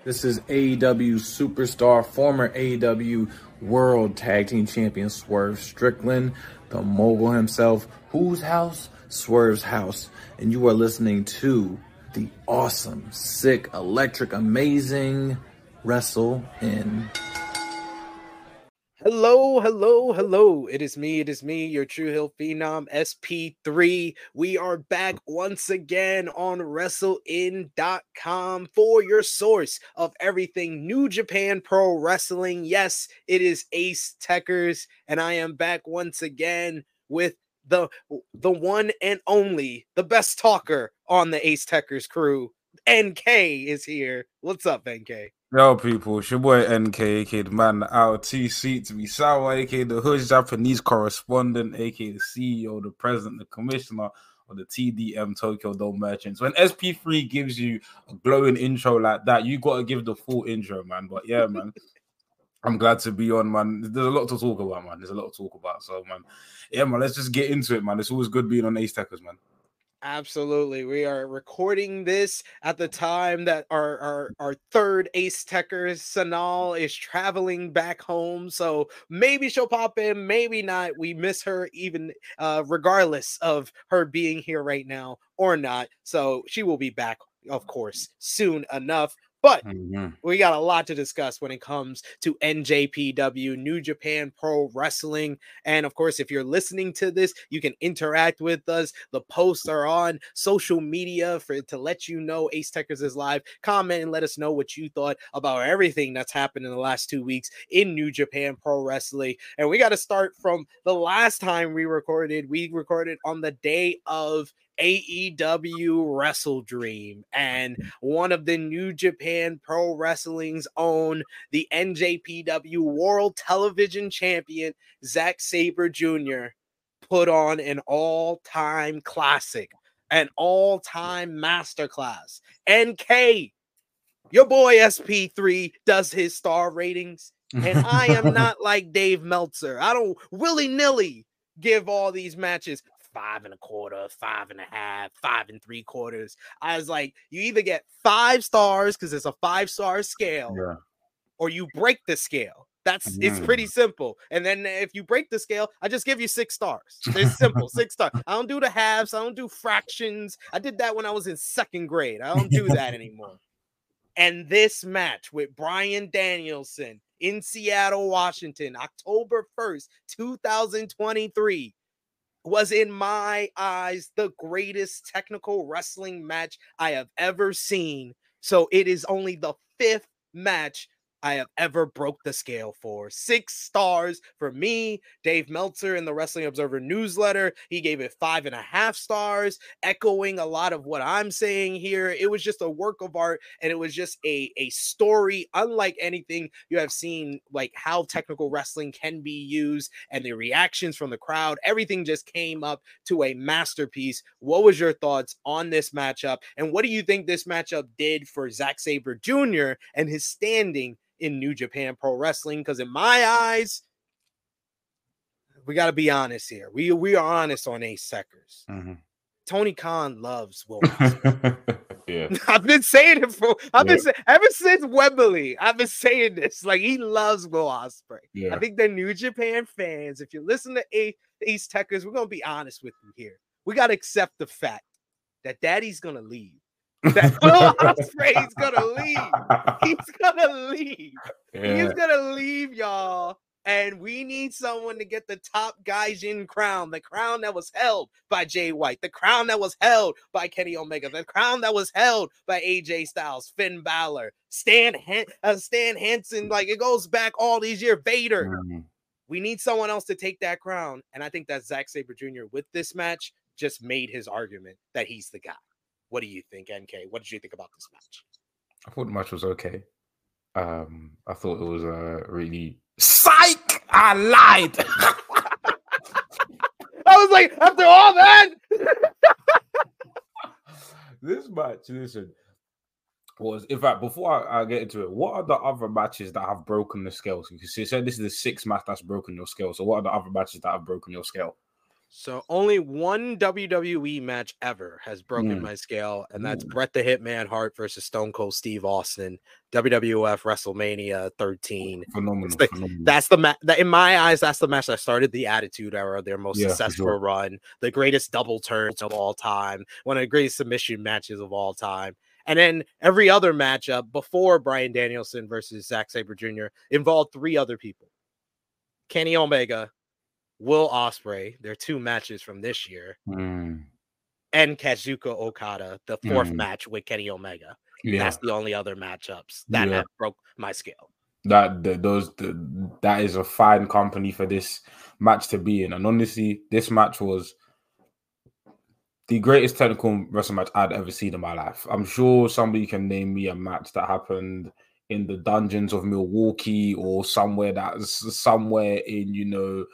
This is AEW superstar, former AEW World Tag Team Champion Swerve Strickland, the mogul himself. Whose house? Swerve's house. And you are listening to the awesome, sick, electric, amazing Wrestle In. Hello, hello, hello. It is me, your True Hill Phenom, SP3. We are back once again on WrestleIn.com for your source of everything New Japan Pro Wrestling. Yes, it is Ace Techers, and I am back once again with the one and only, the best talker on the Ace Techers crew. NK is here. What's up, NK? Yo, people, it's your boy NK, aka the man out of T-Seat to be Sawa, aka the Hood Japanese correspondent, aka the CEO, the president, the commissioner of the TDM Tokyo Dome Merchants. When SP3 gives you a glowing intro like that, you got to give the full intro, man. But yeah, man, I'm glad to be on, man. There's a lot to talk about, man. So, man, yeah, man, let's just get into it, man. It's always good being on Ace Techers, man. Absolutely. We are recording this at the time that our third Ace Techer, Sanal, is traveling back home. So maybe she'll pop in, maybe not. We miss her even regardless of her being here right now or not. So she will be back, of course, soon enough. But we got a lot to discuss when it comes to NJPW, New Japan Pro Wrestling. And of course, if you're listening to this, you can interact with us. The posts are on social media to let you know Ace Techers is live. Comment and let us know what you thought about everything that's happened in the last 2 weeks in New Japan Pro Wrestling. And we got to start from the last time we recorded. We recorded on the day of AEW Wrestle Dream, and one of the New Japan Pro Wrestling's own, the NJPW World Television Champion, Zack Sabre Jr., put on an all-time classic, an all-time masterclass. NK, your boy SP3 does his star ratings, and I am not like Dave Meltzer. I don't willy-nilly give all these matches 5 1/4, 5 1/2, 5 3/4. I was like, you either get 5 stars because it's a 5-star scale, or you break the scale. It's pretty simple. And then if you break the scale, I just give you 6 stars. It's simple, 6 stars. I don't do the halves. I don't do fractions. I did that when I was in 2nd grade. I don't do that anymore. And this match with Bryan Danielson in Seattle, Washington, October 1st, 2023. was, in my eyes, the greatest technical wrestling match I have ever seen. So it is only the 5th match I have ever broke the scale for. 6 stars for me. Dave Meltzer in the Wrestling Observer newsletter, he gave it 5.5 stars, echoing a lot of what I'm saying here. It was just a work of art, and it was just a story unlike anything you have seen, like how technical wrestling can be used and the reactions from the crowd. Everything just came up to a masterpiece. What was your thoughts on this matchup, and what do you think this matchup did for Zack Sabre Jr. and his standing in New Japan Pro Wrestling? Because in my eyes, we got to be honest here. We are honest on Ace Techers. Tony Khan loves Will Ospreay. Yeah. I've been saying it ever since Wembley. I've been saying this. Like, he loves Will Ospreay. Yeah. I think the New Japan fans, if you listen to Ace Techers, we're gonna be honest with you here. We got to accept the fact that Daddy's gonna leave. That Will Ospreay's gonna leave. He's gonna leave. Yeah. He's gonna leave, y'all. And we need someone to get the top Gaijin crown, the crown that was held by Jay White, the crown that was held by Kenny Omega, the crown that was held by AJ Styles, Finn Balor, Stan Hansen. Like, it goes back all these years. Vader. We need someone else to take that crown. And I think that Zack Sabre Jr. with this match just made his argument that he's the guy. What do you think, NK? What did you think about this match? I thought the match was okay. I thought it was really... Psych! I lied! I was like, after all that? This match, listen, was... In fact, before I get into it, what are the other matches that have broken the scale? Because you said this is the 6th match that's broken your scale. So what are the other matches that have broken your scale? So only one WWE match ever has broken my scale, and that's Bret the Hitman Hart versus Stone Cold Steve Austin, WWF WrestleMania 13. Phenomenal, phenomenal. That's the match that, in my eyes, that's the match that started the Attitude Era, their most successful run, the greatest double turns of all time, one of the greatest submission matches of all time. And then every other matchup before Bryan Danielson versus Zack Sabre Jr. involved 3 other people: Kenny Omega, Will Ospreay, their 2 matches from this year, and Kazuchika Okada, the 4th match with Kenny Omega. That's the only other matchups that have broke my scale. That is a fine company for this match to be in. And honestly, this match was the greatest technical wrestling match I'd ever seen in my life. I'm sure somebody can name me a match that happened in the dungeons of Milwaukee or somewhere in,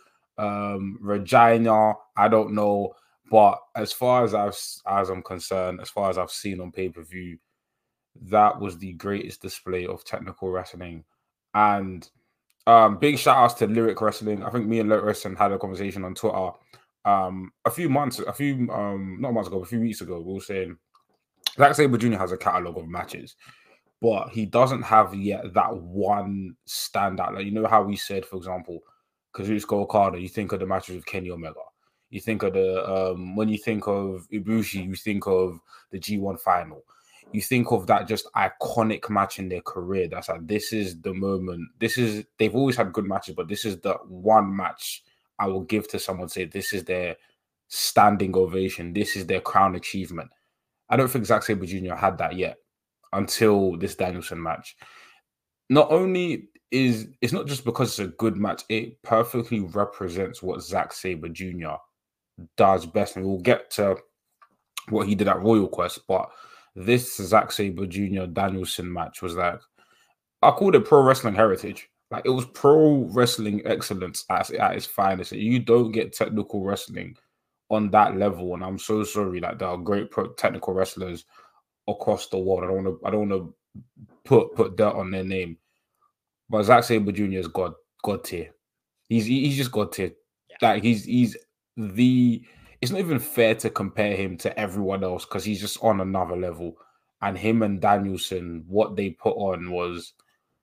Regina. I don't know. But as far as I'm concerned, as far as I've seen on pay-per-view, that was the greatest display of technical wrestling. And big shout outs to Lyric Wrestling. I think me and Lyric Wrestling had a conversation on Twitter a few weeks ago. We were saying Zack Sabre Jr. has a catalog of matches, but he doesn't have yet that one standout. Like, you know how we said, for example, Kazuchika Okada, you think of the matches with Kenny Omega. You think of when you think of Ibushi, you think of the G1 final. You think of that just iconic match in their career. That's like, this is the moment. They've always had good matches, but this is the one match I will give to someone, say this is their standing ovation. This is their crown achievement. I don't think Zack Sabre Jr. had that yet until this Danielson match. Not only it's not just because it's a good match, it perfectly represents what Zack Sabre Jr. does best. And we'll get to what he did at Royal Quest, but this Zack Sabre Jr. Danielson match was like, I called it pro wrestling heritage. Like, it was pro wrestling excellence at its finest. You don't get technical wrestling on that level, and I'm so sorry. Like, there are great technical wrestlers across the world. I don't want to put dirt on their name, but Zack Sabre Jr. is God tier. He's just God tier. Yeah. Like, he's the. It's not even fair to compare him to everyone else because he's just on another level. And him and Danielson, what they put on was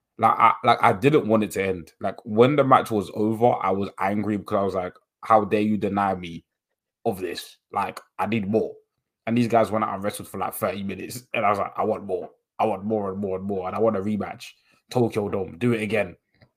I didn't want it to end. Like, when the match was over, I was angry because I was like, how dare you deny me of this? Like, I need more. And these guys went out and wrestled for like 30 minutes. And I was like, I want more. I want more and more and more. And I want a rematch. Tokyo Dome. Do it again.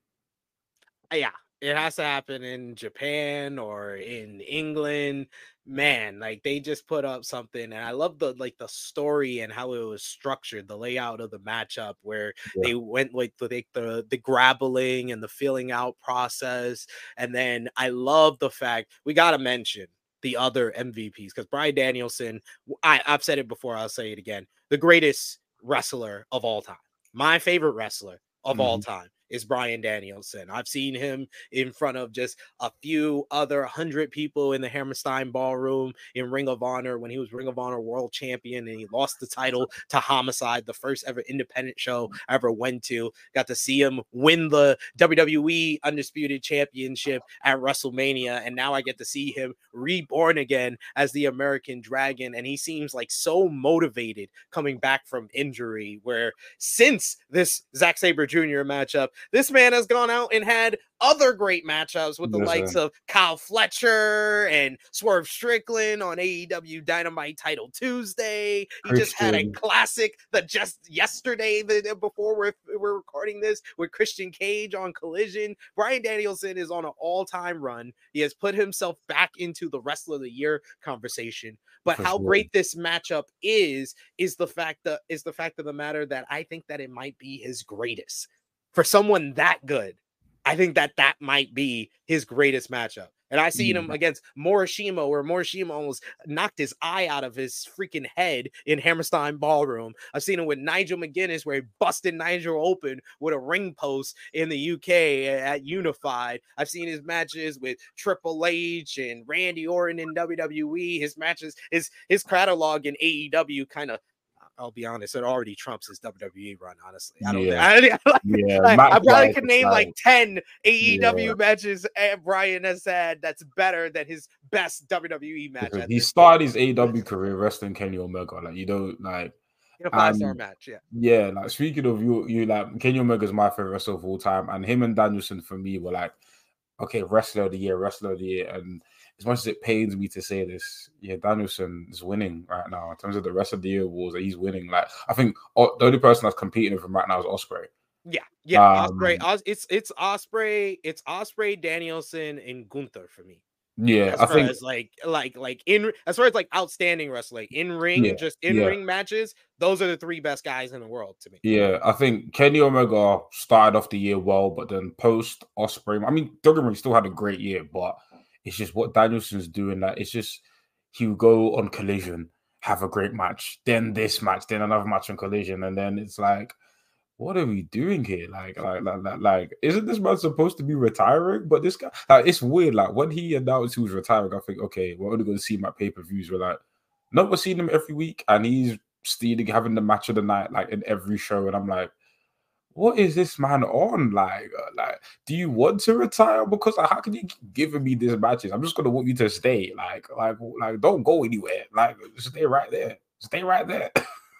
Yeah. It has to happen in Japan or in England. Man, like, they just put up something, and I love the story and how it was structured, the layout of the matchup, where they went with the grappling and the feeling out process. And then I love the fact we got to mention the other MVPs, because Bryan Danielson, I've said it before, I'll say it again, the greatest wrestler of all time, my favorite wrestler of all time is Bryan Danielson. I've seen him in front of just a few other 100 people in the Hammerstein Ballroom in Ring of Honor when he was Ring of Honor World Champion, and he lost the title to Homicide, the first ever independent show I ever went to. Got to see him win the WWE Undisputed Championship at WrestleMania, and now I get to see him reborn again as the American Dragon, and he seems like so motivated coming back from injury, where since this Zack Sabre Jr. matchup, this man has gone out and had other great matchups with the likes of Kyle Fletcher and Swerve Strickland on AEW Dynamite Title Tuesday. He just had a classic that just yesterday, before we're recording this, with Christian Cage on Collision. Bryan Danielson is on an all-time run. He has put himself back into the Wrestler of the Year conversation. But how great this matchup is the fact of the matter that I think that it might be his greatest. For someone that good, I think that might be his greatest matchup. And I seen him against Morishima, where Morishima almost knocked his eye out of his freaking head in Hammerstein Ballroom. I've seen him with Nigel McGuinness, where he busted Nigel open with a ring post in the UK at Unified. I've seen his matches with Triple H and Randy Orton in WWE. His matches, his catalog in AEW kind of I'll be honest, it already trumps his WWE run. Honestly, I don't. Yeah. I probably could Match-wise, name like 10 AEW yeah. matches Brian has had that's better than his best WWE match. Because he started his AEW career wrestling Kenny Omega. Like, you don't like in a 5-star match. Yeah. Yeah, like speaking of you like Kenny Omega is my favorite wrestler of all time, and him and Danielson for me were like, okay, wrestler of the year. And as much as it pains me to say this, yeah, Danielson is winning right now in terms of the rest of the year awards. He's winning. Like, I think the only person that's competing with him right now is Ospreay. Yeah. Ospreay. It's Ospreay, Danielson, and Gunther for me. Yeah, as far as as far as like outstanding wrestling in ring, ring matches, those are the 3 best guys in the world to me. Yeah, I think Kenny Omega started off the year well, but then post Ospreay, I mean, Duggan still had a great year, but it's just what Danielson's doing. Like, it's just he would go on Collision, have a great match, then this match, then another match on Collision, and then it's like, what are we doing here? Like, isn't this man supposed to be retiring? But this guy, like, it's weird. Like, when he announced he was retiring, I think, okay, we're only going to see him at pay-per-views. We're like, no, we're seeing him every week, and he's still having the match of the night, like, in every show. And I'm like, what is this man on? Like, do you want to retire? Because how can you keep giving me these matches? I'm just going to want you to stay. Like, don't go anywhere. Like, stay right there. Stay right there.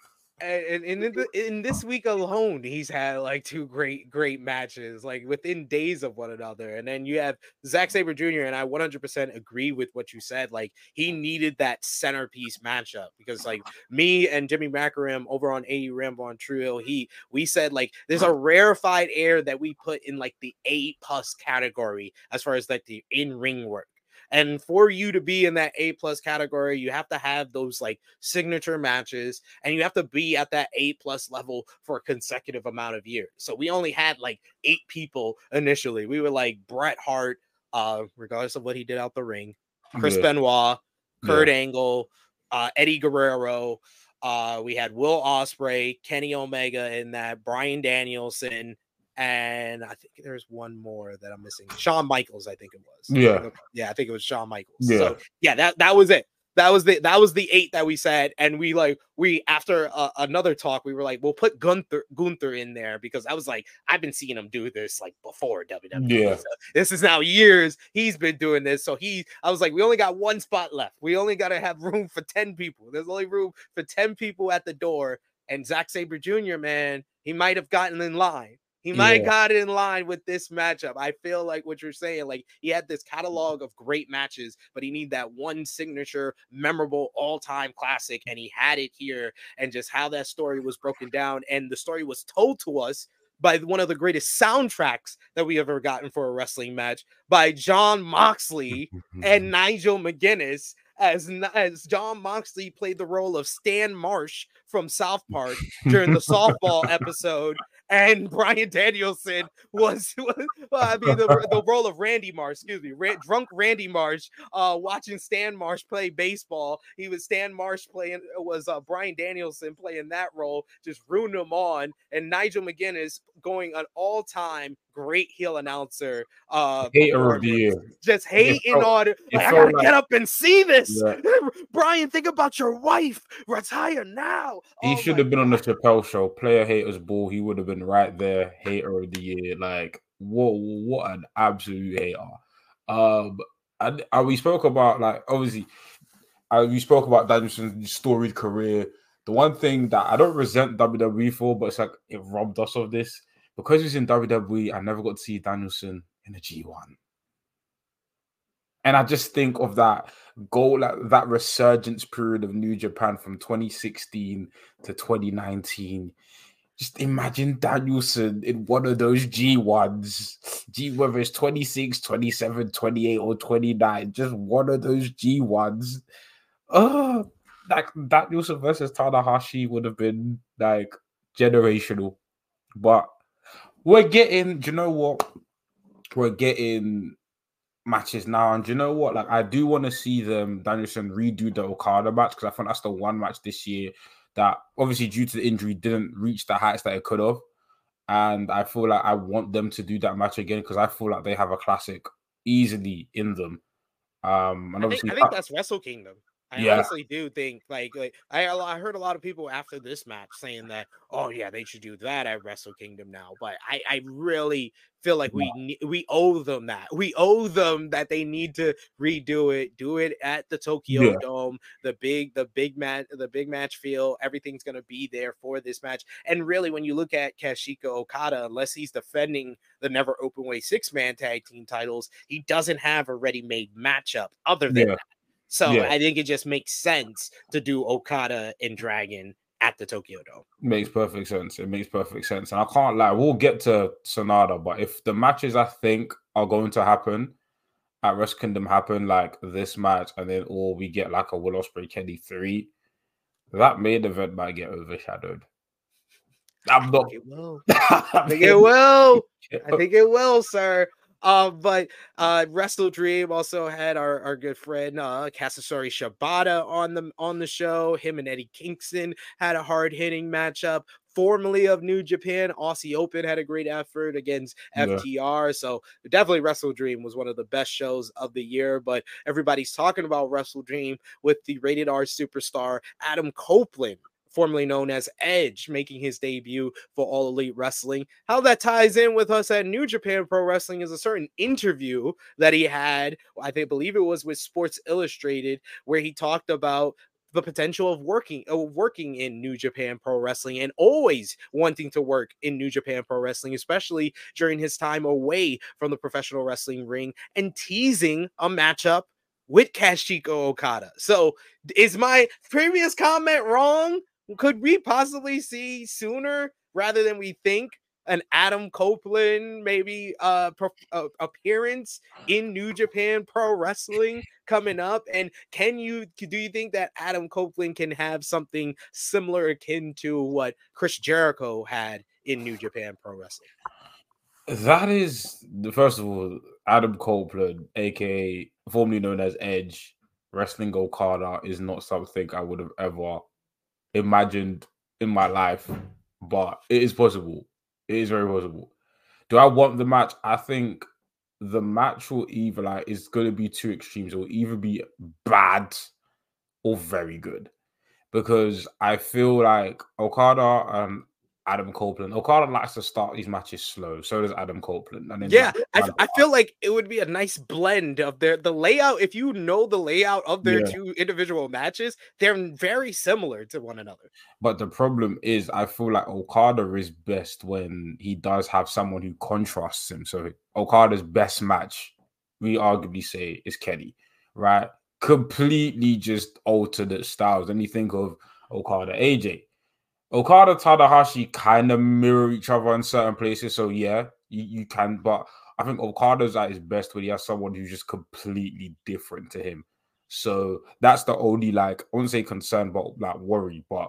And in this week alone, he's had like 2 great matches, like within days of one another. And then you have Zack Sabre Jr. And I 100% agree with what you said. Like, he needed that centerpiece matchup because, like, me and Jimmy Macaram over on AE Rambo on Trio, we said, like, there's a rarefied air that we put in like the A+ category as far as like the in-ring work. And for you to be in that A+ category, you have to have those like signature matches, and you have to be at that A+ level for a consecutive amount of years. So we only had like 8 people initially. We were like Bret Hart, regardless of what he did out the ring, Chris Benoit, Kurt Angle, Eddie Guerrero. We had Will Ospreay, Kenny Omega in that, Bryan Danielson, and I think there's one more that I'm missing. Shawn Michaels, I think it was. I think it was Shawn Michaels. Yeah. So yeah, that was it. That was the 8 that we said, and we after another talk, we were like, we'll put Gunther in there because I was like, I've been seeing him do this like before WWE. Yeah. So this is now years he's been doing this. So I was like, we only got 1 spot left. We only got to have room for 10 people. There's only room for 10 people at the door, and Zack Sabre Jr., man, he might have gotten in line. He might have got in line with this matchup. I feel like what you're saying, like, he had this catalog of great matches, but he needed that one signature, memorable, all-time classic, and he had it here. And just how that story was broken down, and the story was told to us by one of the greatest soundtracks that we ever gotten for a wrestling match by Jon Moxley and Nigel McGuinness. As Jon Moxley played the role of Stan Marsh from South Park during the softball episode, and Bryan Danielson was the role of Randy Marsh, drunk Randy Marsh, watching Stan Marsh play baseball. He was Stan Marsh was Bryan Danielson playing that role, just rooting him on, and Nigel McGuinness going an all-time great heel announcer. Hater of the year. Just hating on it. Like, I gotta get up and see this. Yeah. Brian, think about your wife. Retire now. He should have been on the Chappelle Show. Player haters ball. He would have been right there. Hater of the year. Like, what an absolute hater. We spoke about, like, obviously, we spoke about Danielson's storied career. The one thing that I don't resent WWE for, but it's like it robbed us of this. Because he was in WWE, I never got to see Danielson in a G1. And I just think of that goal, that resurgence period of New Japan from 2016 to 2019. Just imagine Danielson in one of those G1s, whether it's 26, 27, 28, or 29, just one of those G1s. Like Danielson versus Tanahashi would have been like generational. But we're getting, do you know what? We're getting matches now. And do you know what? Like, I do want to see Danielson redo the Okada match, because I think that's the one match this year that, obviously, due to the injury, didn't reach the heights that it could have. And I feel like I want them to do that match again, because I feel like they have a classic easily in them. And I think that's Wrestle Kingdom. I honestly do think I heard a lot of people after this match saying that, oh yeah, they should do that at Wrestle Kingdom now. But I really feel like we owe them that. We owe them that they need to redo it, do it at the Tokyo Dome, the big match feel. Everything's gonna be there for this match. And really, when you look at Kazuchika Okada, unless he's defending the Never Openweight 6-man tag team titles, he doesn't have a ready-made matchup other than that. So I think it just makes sense to do Okada and Dragon at the Tokyo Dome. Makes perfect sense. It makes perfect sense. And I can't lie, we'll get to Sonata, but if the matches I think are going to happen at Wrestle Kingdom happen like this match, and then or we get like a Will Ospreay Kenny 3, that main event might get overshadowed. I think it will. I think it will. I think it will, sir. But Wrestle Dream also had our good friend Katsuyori Shibata on the show. Him and Eddie Kingston had a hard-hitting matchup. Formerly of New Japan, Aussie Open had a great effort against FTR. So definitely Wrestle Dream was one of the best shows of the year. But everybody's talking about Wrestle Dream with the Rated R superstar Adam Copeland, formerly known as Edge, making his debut for All Elite Wrestling. How that ties in with us at New Japan Pro Wrestling is a certain interview that he had, believe it was with Sports Illustrated, where he talked about the potential of working in New Japan Pro Wrestling and always wanting to work in New Japan Pro Wrestling, especially during his time away from the professional wrestling ring, and teasing a matchup with Kazuchika Okada. So is my previous comment wrong? Could we possibly see sooner rather than we think an Adam Copeland maybe appearance in New Japan Pro Wrestling coming up? And do you think that Adam Copeland can have something similar akin to what Chris Jericho had in New Japan Pro Wrestling? That is first of all, Adam Copeland, aka formerly known as Edge, wrestling Okada is not something I would have ever imagined in my life, but it is possible. It is very possible. Do I want the match? I think the match will either is going to be two extremes. It will either be bad or very good, because I feel like Okada and Adam Copeland. Okada likes to start these matches slow. So does Adam Copeland. And then I feel like it would be a nice blend of the layout. If you know the layout of their two individual matches, they're very similar to one another. But the problem is, I feel like Okada is best when he does have someone who contrasts him. So Okada's best match, we arguably say, is Kenny, right? Completely just alternate styles. Then you think of Okada AJ. Okada, Tanahashi kind of mirror each other in certain places. So yeah, you can. But I think Okada's at his best when he has someone who's just completely different to him. So that's the only I wouldn't say concern, but worry. But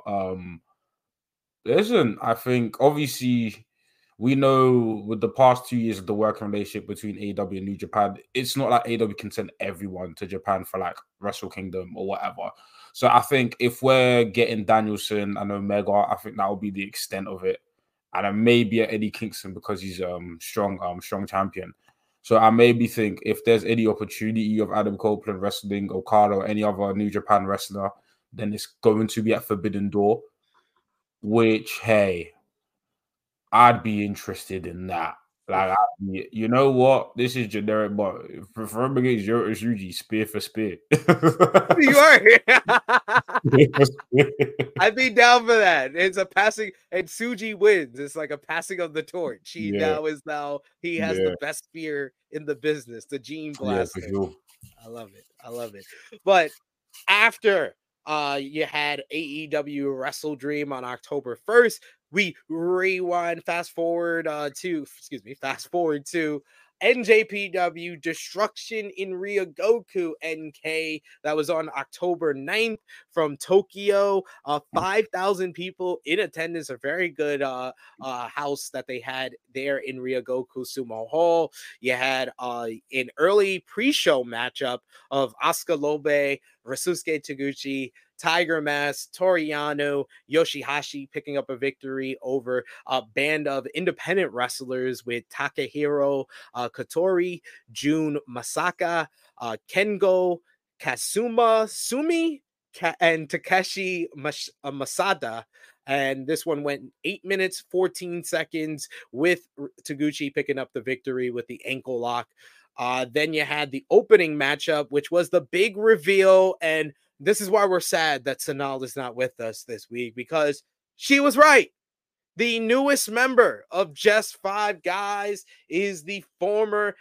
listen, I think obviously we know with the past 2 years of the working relationship between AEW and New Japan, it's not like AEW can send everyone to Japan for Wrestle Kingdom or whatever. So I think if we're getting Danielson and Omega, I think that will be the extent of it. And then maybe Eddie Kingston because he's strong champion. So I maybe think if there's any opportunity of Adam Copeland wrestling Okada or any other New Japan wrestler, then it's going to be at Forbidden Door, which, hey, I'd be interested in that. You know what? This is generic, but for him against Yota Tsuji, spear for spear. You are. I'd be down for that. It's a passing, and Tsuji wins. It's like a passing of the torch. He has the best spear in the business, the Gene Blaster. Yeah, for sure. I love it. But after you had AEW Wrestle Dream on October 1st, we fast forward to NJPW Destruction in Ryogoku NK. That was on October 9th from Tokyo. 5,000 people in attendance. A very good house that they had there in Ryogoku Sumo Hall. You had an early pre-show matchup of Asuka Lobe, Ryosuke Taguchi, Tiger Mask, Toriano, Yoshihashi picking up a victory over a band of independent wrestlers with Takehiro Katori, Jun Masaka, Kengo Kasuma Sumi, Takeshi Masada. And this one went 8 minutes, 14 seconds with Taguchi picking up the victory with the ankle lock. Then you had the opening matchup, which was the big reveal. And this is why we're sad that Sanal is not with us this week, because she was right. The newest member of Just Five Guys is the former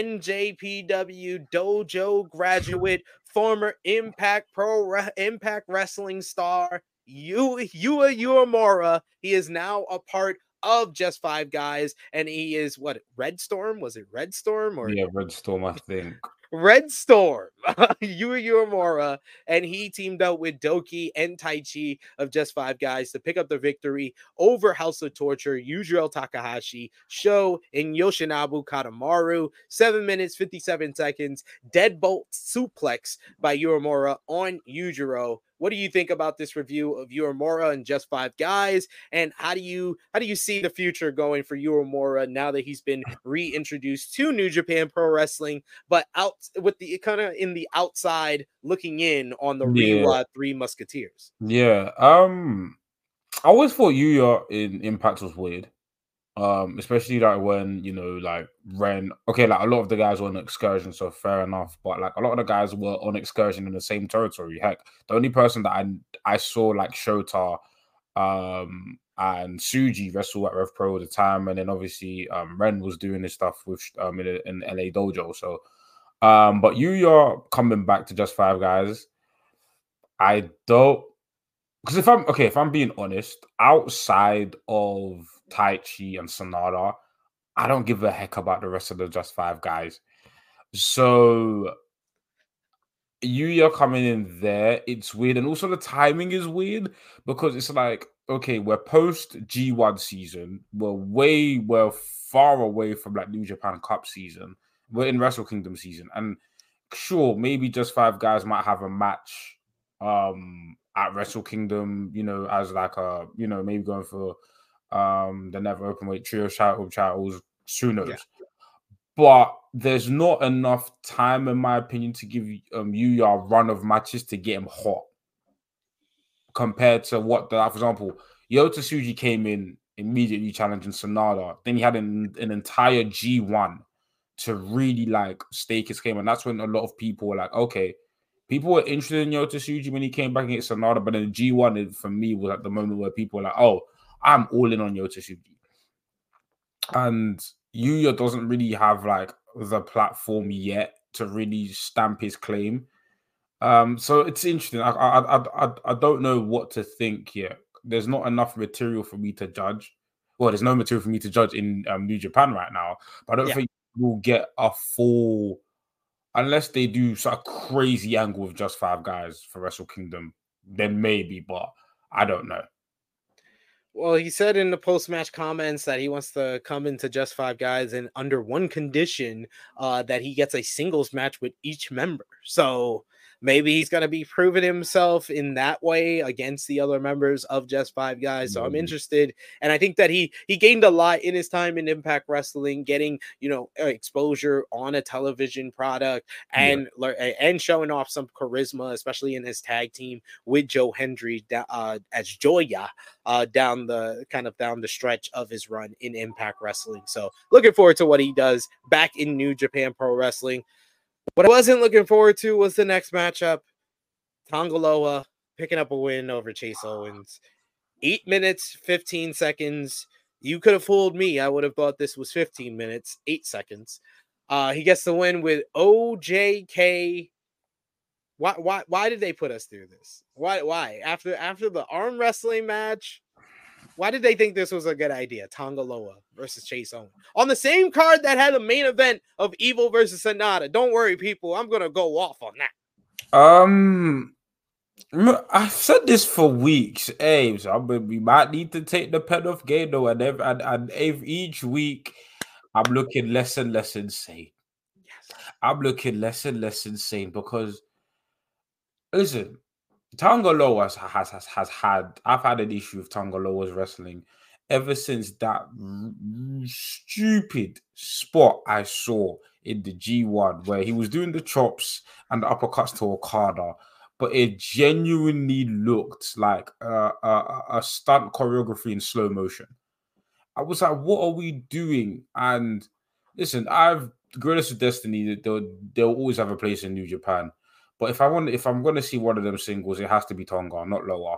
NJPW Dojo graduate, former Impact Wrestling star, Yuya Uemura. He is now a part of Just Five Guys, and he is what, Red Storm? Was it Red Storm or Yeah, Red Storm, I think. Red Storm, Yuya Uemura, and he teamed up with Doki and Taichi of Just Five Guys to pick up the victory over House of Torture, Yujiro Takahashi, Sho, and Yoshinobu Kadamaru. 7 minutes, 57 seconds, deadbolt suplex by Uemura on Yujiro. What do you think about this review of Uemura and Just Five Guys? And how do you see the future going for Uemura now that he's been reintroduced to New Japan Pro Wrestling, but out with the kind of in the outside looking in on the Reiwa Three Musketeers? Yeah. I always thought Yuya in Impact was weird. Especially like when, you know, like Ren, okay, like a lot of the guys were on excursion, so fair enough, but like a lot of the guys were on excursion in the same territory. Heck, the only person that I saw like Shota and Suji wrestle at Rev Pro at the time, and then obviously Ren was doing this stuff with in LA Dojo. So but Yuya coming back to Just Five Guys, I don't, because if I'm being honest, outside of Taichi and Sonata, I don't give a heck about the rest of the Just Five Guys. So Yuya coming in there, it's weird. And also the timing is weird because it's like, okay, we're post G1 season. We're far away from like New Japan Cup season. We're in Wrestle Kingdom season. And sure, maybe Just Five Guys might have a match at Wrestle Kingdom, you know, as like a, you know, maybe going for the Never Openweight Trio titles, who knows. Yeah. But there's not enough time, in my opinion, to give Yuya a run of matches to get him hot compared to what, for example, Yota Tsuji came in immediately challenging Sonata. Then he had an entire G1 to really like stake his claim. And that's when a lot of people were like, okay, people were interested in Yota Tsuji when he came back against Sonata, but then G1 for me was at the moment where people were like, oh, I'm all in on Yota Tsuji. And Yuya doesn't really have like the platform yet to really stamp his claim. So it's interesting. I don't know what to think yet. There's not enough material for me to judge. Well, there's no material for me to judge in New Japan right now. But I don't think we'll get a full, unless they do such a crazy angle with Just Five Guys for Wrestle Kingdom, then maybe, but I don't know. Well, he said in the post-match comments that he wants to come into Just Five Guys and under one condition, that he gets a singles match with each member. So maybe he's going to be proving himself in that way against the other members of Just Five Guys. So I'm interested. And I think that he gained a lot in his time in Impact Wrestling, getting, you know, exposure on a television product and showing off some charisma, especially in his tag team with Joe Hendry as Joya down the stretch of his run in Impact Wrestling. So looking forward to what he does back in New Japan Pro Wrestling. What I wasn't looking forward to was the next matchup. Tanga Loa picking up a win over Chase Owens. 8 minutes, 15 seconds. You could have fooled me. I would have thought this was 15 minutes, 8 seconds. He gets the win with OJK. Why did they put us through this? Why? After the arm wrestling match, why did they think this was a good idea? Tanga Loa versus Chase Owens on the same card that had a main event of Evil versus Sonata. Don't worry, people. I'm gonna go off on that. I've said this for weeks, Abe. So we might need to take the pen off Gado, and each week I'm looking less and less insane. Yes. I'm looking less and less insane because, listen, Tanga Loa has had. I've had an issue with Tanga Loa's wrestling ever since that stupid spot I saw in the G1 where he was doing the chops and the uppercuts to Okada, but it genuinely looked like a stunt choreography in slow motion. I was like, what are we doing? And listen, I've Goddess of Destiny, they'll always have a place in New Japan. But if I'm gonna see one of them singles, it has to be Tonga, not Loa.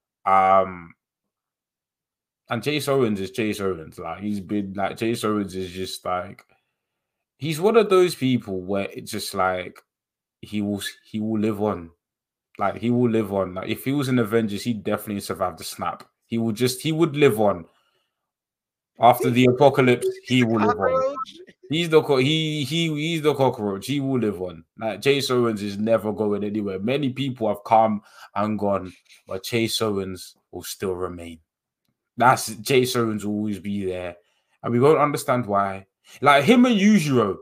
And Chase Owens is Chase Owens. Like, he's been like, Chase Owens is just like, he's one of those people where it's just like he will live on. Like, he will live on. Like, if he was in Avengers, he'd definitely survive the snap. He would live on. After the apocalypse, he will live on. He's the cockroach. He will live on. Like, Chase Owens is never going anywhere. Many people have come and gone, but Chase Owens will still remain. That's Chase Owens will always be there, and we won't understand why. Like him and Yujiro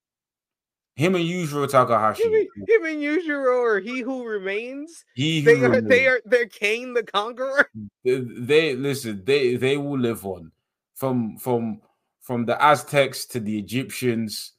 Takahashi. Him and Yujiro, or He Who Remains. They're Kane the Conqueror. They will live on. From the Aztecs to the Egyptians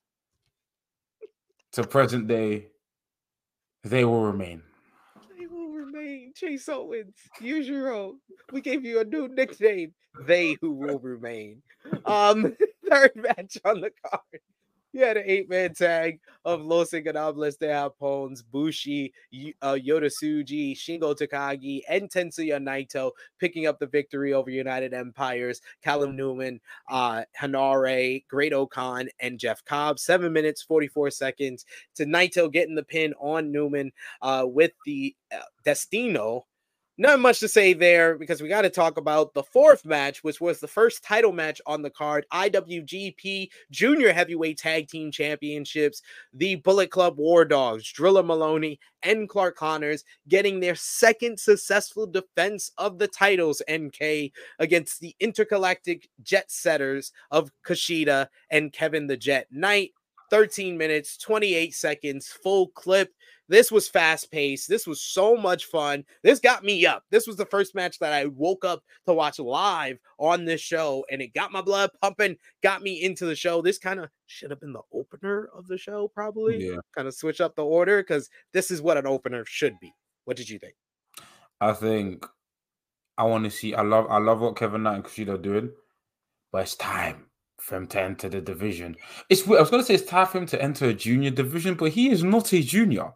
to present day, they will remain. They will remain. Chase Owens, Yujiro. We gave you a new nickname. They who will remain. Third match on the card. You had an 8-man tag of Los Ingobernables de Japón's Bushi, Yoda-Tsuji, Shingo Takagi, and Tetsuya Naito picking up the victory over United Empire's Callum Newman, Hanare, Great-O-Khan, and Jeff Cobb. 7 minutes, 44 seconds to Naito getting the pin on Newman with the Destino. Not much to say there, because we got to talk about the fourth match, which was the first title match on the card. IWGP Junior Heavyweight Tag Team Championships. The Bullet Club War Dogs, Drilla Maloney and Clark Connors, getting their second successful defense of the titles, NK, against the Intergalactic Jet Setters of Kushida and Kevin the Jet Knight. 13 minutes, 28 seconds, full clip. This was fast-paced. This was so much fun. This got me up. This was the first match that I woke up to watch live on this show, and it got my blood pumping, got me into the show. This kind of should have been the opener of the show, probably. Yeah. Kind of switch up the order, because this is what an opener should be. What did you think? I think I want to see. I love what Kevin Knight and Kushida are doing, but it's time for him to enter the division. I was going to say it's time for him to enter a junior division, but he is not a junior.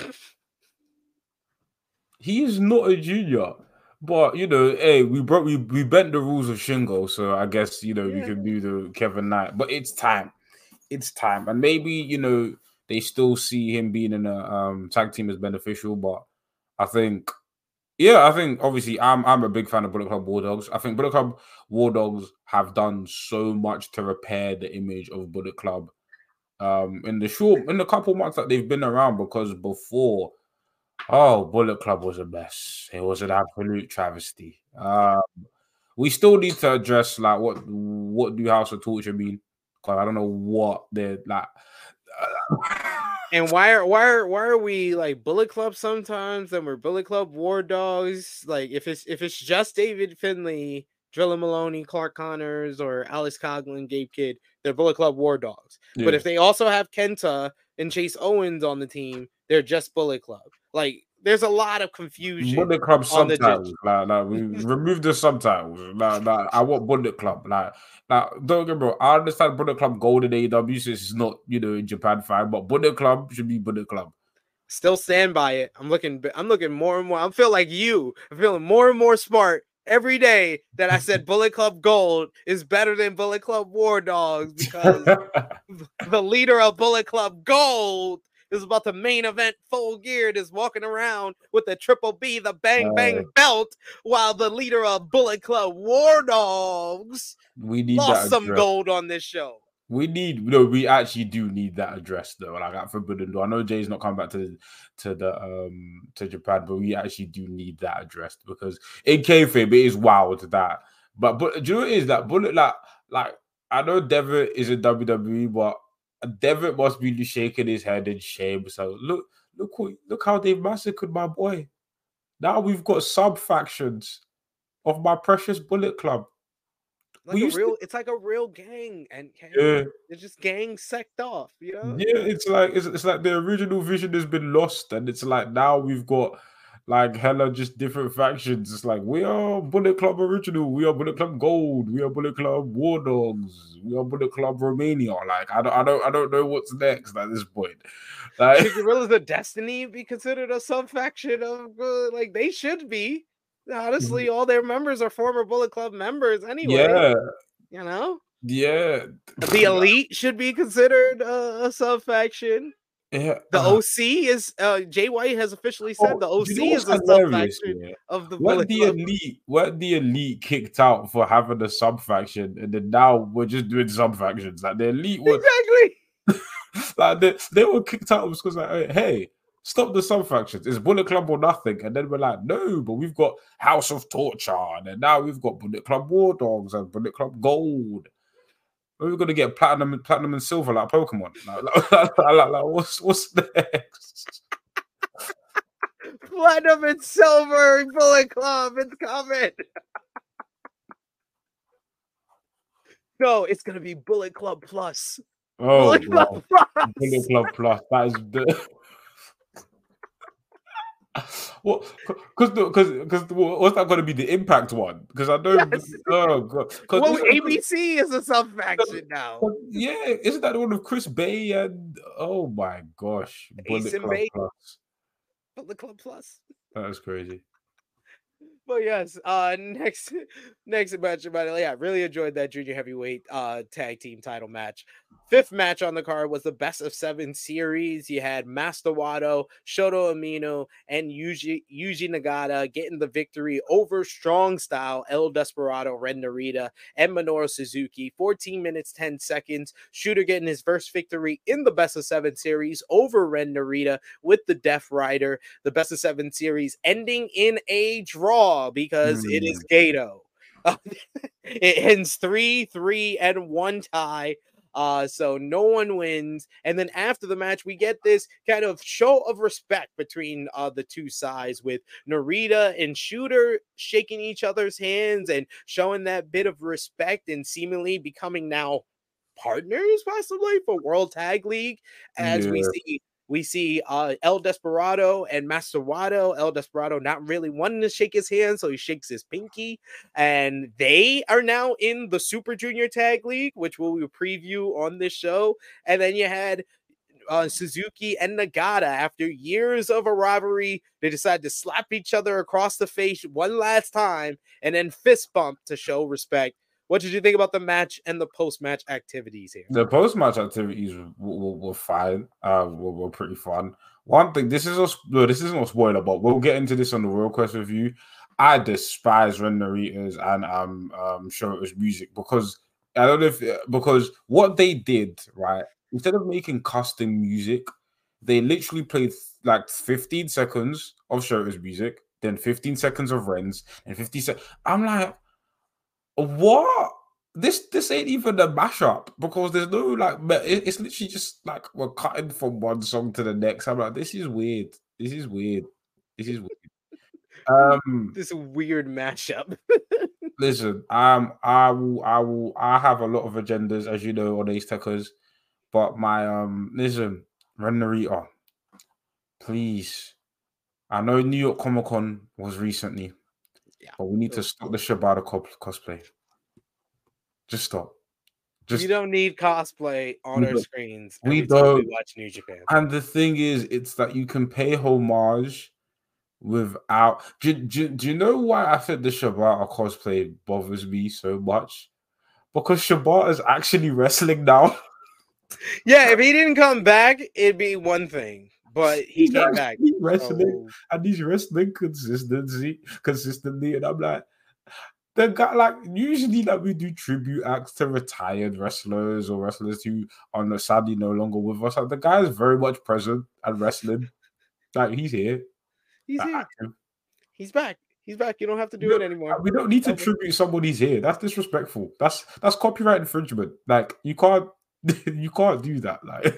He is not a junior. But, you know, hey, we bent the rules of Shingo, so I guess, you know, we can do the Kevin Knight. But it's time. It's time. And maybe, you know, they still see him being in a tag team as beneficial, but I think obviously I'm a big fan of Bullet Club War Dogs. I think Bullet Club War Dogs have done so much to repair the image of Bullet Club in the couple months that they've been around, because before, Bullet Club was a mess. It was an absolute travesty. We still need to address, like, what do House of Torture mean? Because I don't know what they're like. And why are we like Bullet Club sometimes, and we're Bullet Club War Dogs? Like, if it's just David Finlay, Drilla Maloney, Clark Connors, or Alex Coughlin, Gabe Kidd, they're Bullet Club War Dogs. Yeah. But if they also have Kenta and Chase Owens on the team, they're just Bullet Club. Like, there's a lot of confusion. Bullet Club subtitles. Like we remove the subtitles. Like, I want Bullet Club. Like, don't get me wrong. I understand Bullet Club Gold in AEW, so it's not, you know, in Japan fine, but Bullet Club should be Bullet Club. Still stand by it. I'm looking more and more. I feel like you. I'm feeling more and more smart every day that I said Bullet Club Gold is better than Bullet Club War Dogs, because the leader of Bullet Club Gold is about the main event Full Geared, is walking around with the Triple B, the Bang Bang belt, while the leader of Bullet Club War Dogs lost some gold on this show. We actually do need that address, though. Like at Forbidden Door, I know Jay's not coming back to Japan, but we actually do need that addressed, because in kayfabe it is wild that. But do you know what it is? That Bullet, like I know Devitt is in WWE, but Devitt must be shaking his head in shame. So look how they've massacred my boy. Now we've got sub factions of my precious Bullet Club. like a real, it's like a real gang, and Yeah. it's just gang sect off, you know? Yeah, it's like the original vision has been lost, and it's like now we've got like hella just different factions. It's like we are Bullet Club Original, we are Bullet Club Gold, we are Bullet Club War Dogs, we are Bullet Club Romania. Like I don't know what's next at this point. Like, Should Guerrillas of Destiny be considered a sub faction of like they should be? Honestly, all their members are former Bullet Club members anyway. yeah, You know, yeah, the Elite should be considered a sub faction. yeah. The OC is Jay White has officially said the OC You know is what's a sub hilarious, faction yeah? of the What Bullet the Club. elite kicked out for having a sub faction, and then now we're just doing sub factions. Like the elite were Exactly. like they were kicked out because like, hey, stop the sub factions. It's Bullet Club or nothing. And then we're like, no, but we've got House of Torture, and then now we've got Bullet Club War Dogs and Bullet Club Gold. We're gonna get platinum and silver like Pokemon. Like what's next? Platinum and silver Bullet Club, it's coming. No, it's gonna be Bullet Club Plus. Oh, Bullet Club Plus. Bullet Club Plus. That is the what? Because what's that going to be, the Impact one? Because I know. Yes. Oh god. Well, ABC is a sub faction now. Yeah, isn't that the one of Chris Bay and oh my gosh, Bullet Ace and Club Bay. Plus? Bullet Club Plus. That is crazy. But yes, next match, everybody. Yeah, really enjoyed that junior heavyweight tag team title match. Fifth match on the card was the best of 7 series. You had Master Wato, Shoto Umino, and Yuji Nagata getting the victory over Strong Style, El Desperado, Ren Narita, and Minoru Suzuki. 14 minutes, 10 seconds. Shooter getting his first victory in the best of 7 series over Ren Narita with the Death Rider. The best of 7 series ending in a draw because it is Gato. It ends 3-3 and 1 tie. So no one wins. And then after the match, we get this kind of show of respect between the two sides, with Narita and Shooter shaking each other's hands and showing that bit of respect and seemingly becoming now partners possibly for World Tag League, as we see El Desperado and Master Wato. El Desperado not really wanting to shake his hand, so he shakes his pinky. And they are now in the Super Junior Tag League, which we will preview on this show. And then you had Suzuki and Nagata. After years of a rivalry, they decided to slap each other across the face one last time and then fist bump to show respect. What did you think about the match and the post-match activities here? The post-match activities were fine. Were pretty fun. One thing, this isn't a spoiler, but we'll get into this on the Royal Quest review. I despise Ren Narita's and Shoto's music because I don't know because what they did, right, instead of making custom music, they literally played like 15 seconds of Shoto's music, then 15 seconds of Ren's, and 50 seconds. I'm like, what? This ain't even a mashup because there's no like. It's literally just like we're cutting from one song to the next. I'm like, this is weird. This is weird. This is weird. This weird mashup. Listen, I have a lot of agendas, as you know, on Ace Techers, but my listen, Ren Narita, please. I know New York Comic Con was recently. Yeah, but we need to stop the Shibata cosplay. Just stop. We don't need cosplay on our screens. We don't. We watch New Japan. And the thing is, it's that you can pay homage without. Do you know why I think the Shibata cosplay bothers me so much? Because Shibata is actually wrestling now. Yeah, if he didn't come back, it'd be one thing. But he came back. Wrestling, and he's wrestling consistently, and I'm like, the guy, like, usually that we do tribute acts to retired wrestlers or wrestlers who are sadly no longer with us. Like, the guy is very much present and wrestling. Like, he's here. He's here. Active. He's back. He's back. You don't have to do it anymore. We don't need to tribute somebody's here. That's disrespectful. That's copyright infringement. Like, you can't do that. Like.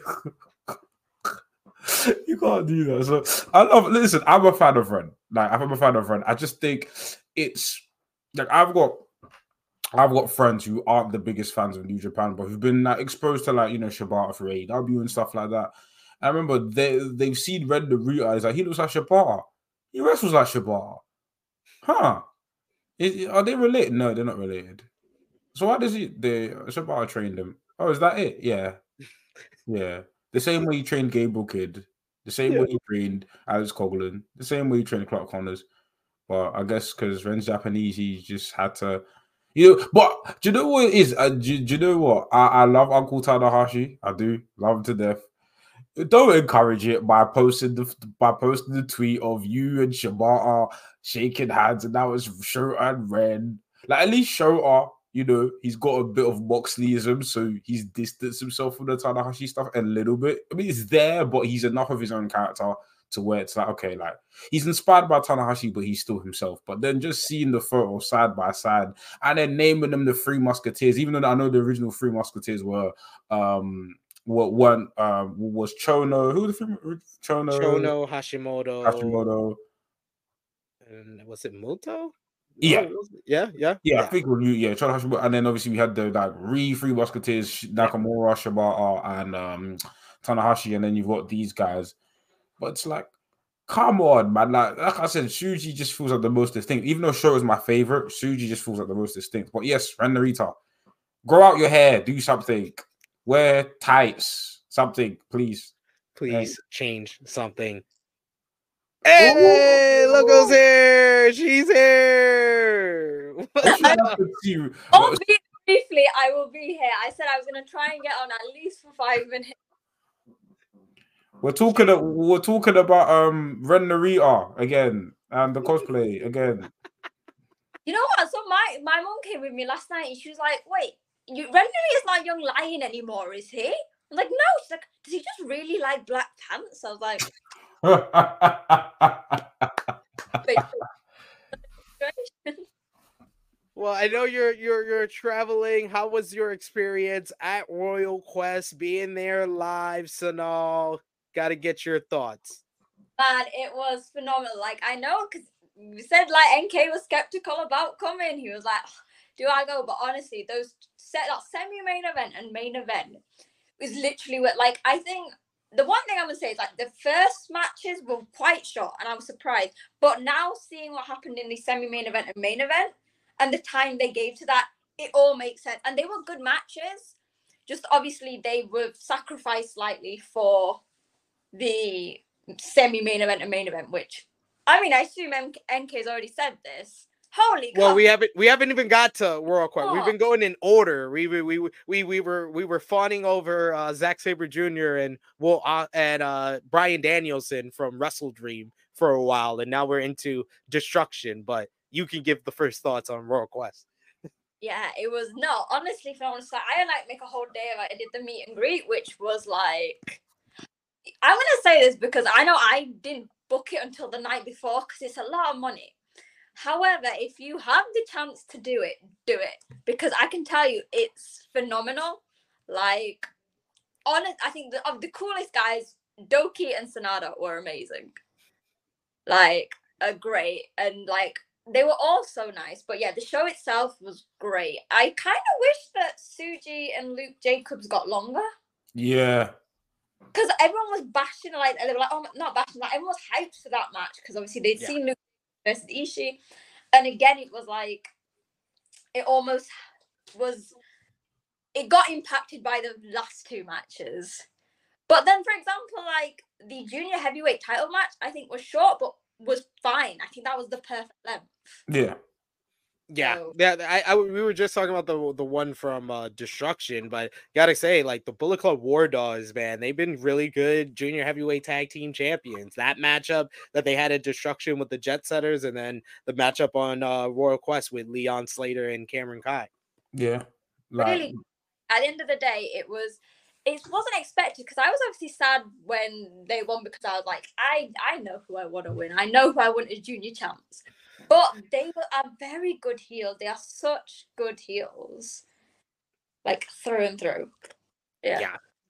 You can't do that. So listen, I'm a fan of Ren. Like, I'm a fan of Ren. I just think it's like I've got I've got friends who aren't the biggest fans of New Japan, but who've been exposed to Shibata for AEW and stuff like that. I remember they've seen Ren Narita. He's like, he looks like Shibata. He wrestles like Shibata. Huh? Are they related? No, they're not related. So why does Shibata trained him? Oh, is that it? Yeah. Yeah. The same way he trained Gabriel Kidd. The same way he trained Alex Coughlin. The same way he trained Clark Connors. But I guess because Ren's Japanese, he just had to, But do you know what it is? Do you know what? I love Uncle Tanahashi. I do love him to death. Don't encourage it by posting the tweet of you and Shibata shaking hands, and that was Shota and Ren. Like at least Shota, he's got a bit of Moxleyism, so he's distanced himself from the Tanahashi stuff a little bit. I mean, it's there, but he's enough of his own character to where it's like, okay, like he's inspired by Tanahashi, but he's still himself. But then just seeing the photo side by side and then naming them the Three Musketeers, even though I know the original Three Musketeers were was Chono. Who was the Chono, Hashimoto. And was it Muto? Yeah. Yeah. I think we knew, Chono Hashimoto. And then obviously we had the Three Musketeers, Nakamura, Shibata, and Tanahashi, and then you've got these guys. But it's like, come on, man. Like I said, Shuji just feels like the most distinct. Even though Show is my favorite, Shuji just feels like the most distinct. But yes, Ren Narita, grow out your hair, do something. Wear tights, something, please. Please change something. Hey, look who's here. She's here. Briefly, I will be here. I said I was going to try and get on at least for 5 minutes. We're talking about Ren Narita again and the cosplay again. You know what? So my mom came with me last night and she was like, "Wait, Ren Narita is not Young Lion anymore, is he?" I'm like, "No." She's like, "Does he just really like black pants?" I was like, well, I know you're traveling. How was your experience at Royal Quest, being there live, Sanal? Got to get your thoughts. Man, it was phenomenal. Like, I know, because you said, like, NK was skeptical about coming. He was like, do I go? But honestly, that semi-main event and main event was literally what, like, I think the one thing I'm going to say is, like, the first matches were quite short, and I was surprised. But now seeing what happened in the semi-main event and main event, and the time they gave to that, it all makes sense. And they were good matches. Just obviously, they were sacrificed slightly for the semi-main event and main event, which I mean, I assume NK's already said this. Holy well, we haven't even got to Royal Quest. We've been going in order. We were fawning over Zack Sabre Jr. and Bryan Danielson from Wrestle Dream for a while, and now we're into Destruction. But you can give the first thoughts on Royal Quest. Yeah, it was honestly, if I want to say, I like make a whole day of it. I did the meet and greet, which was like, I'm gonna say this because I know I didn't book it until the night before because it's a lot of money. However, if you have the chance to do it, because I can tell you it's phenomenal. Like, I think of the coolest guys, Doki and Sanada were amazing. Like, great, and like they were all so nice. But yeah, the show itself was great. I kind of wish that Tsuji and Luke Jacobs got longer. Yeah. Because everyone was bashing, like, they were like, oh, not bashing, like, everyone was hyped for that match because obviously they'd seen Luke versus Ishii. And again, it was like, it almost was, it got impacted by the last two matches. But then, for example, like, the junior heavyweight title match, I think was short, but was fine. I think that was the perfect length. Yeah. Yeah, we were just talking about the one from Destruction, but gotta say, like, the Bullet Club War Dogs, man, they've been really good junior heavyweight tag team champions. That matchup that they had at Destruction with the Jet Setters, and then the matchup on Royal Quest with Leon Slater and Cameron Kai. Yeah, really. At the end of the day, it wasn't expected because I was obviously sad when they won because I was like, I know who I want to win. I know who I want as junior champs. But they are very good heels. They are such good heels. Like, through and through. Yeah.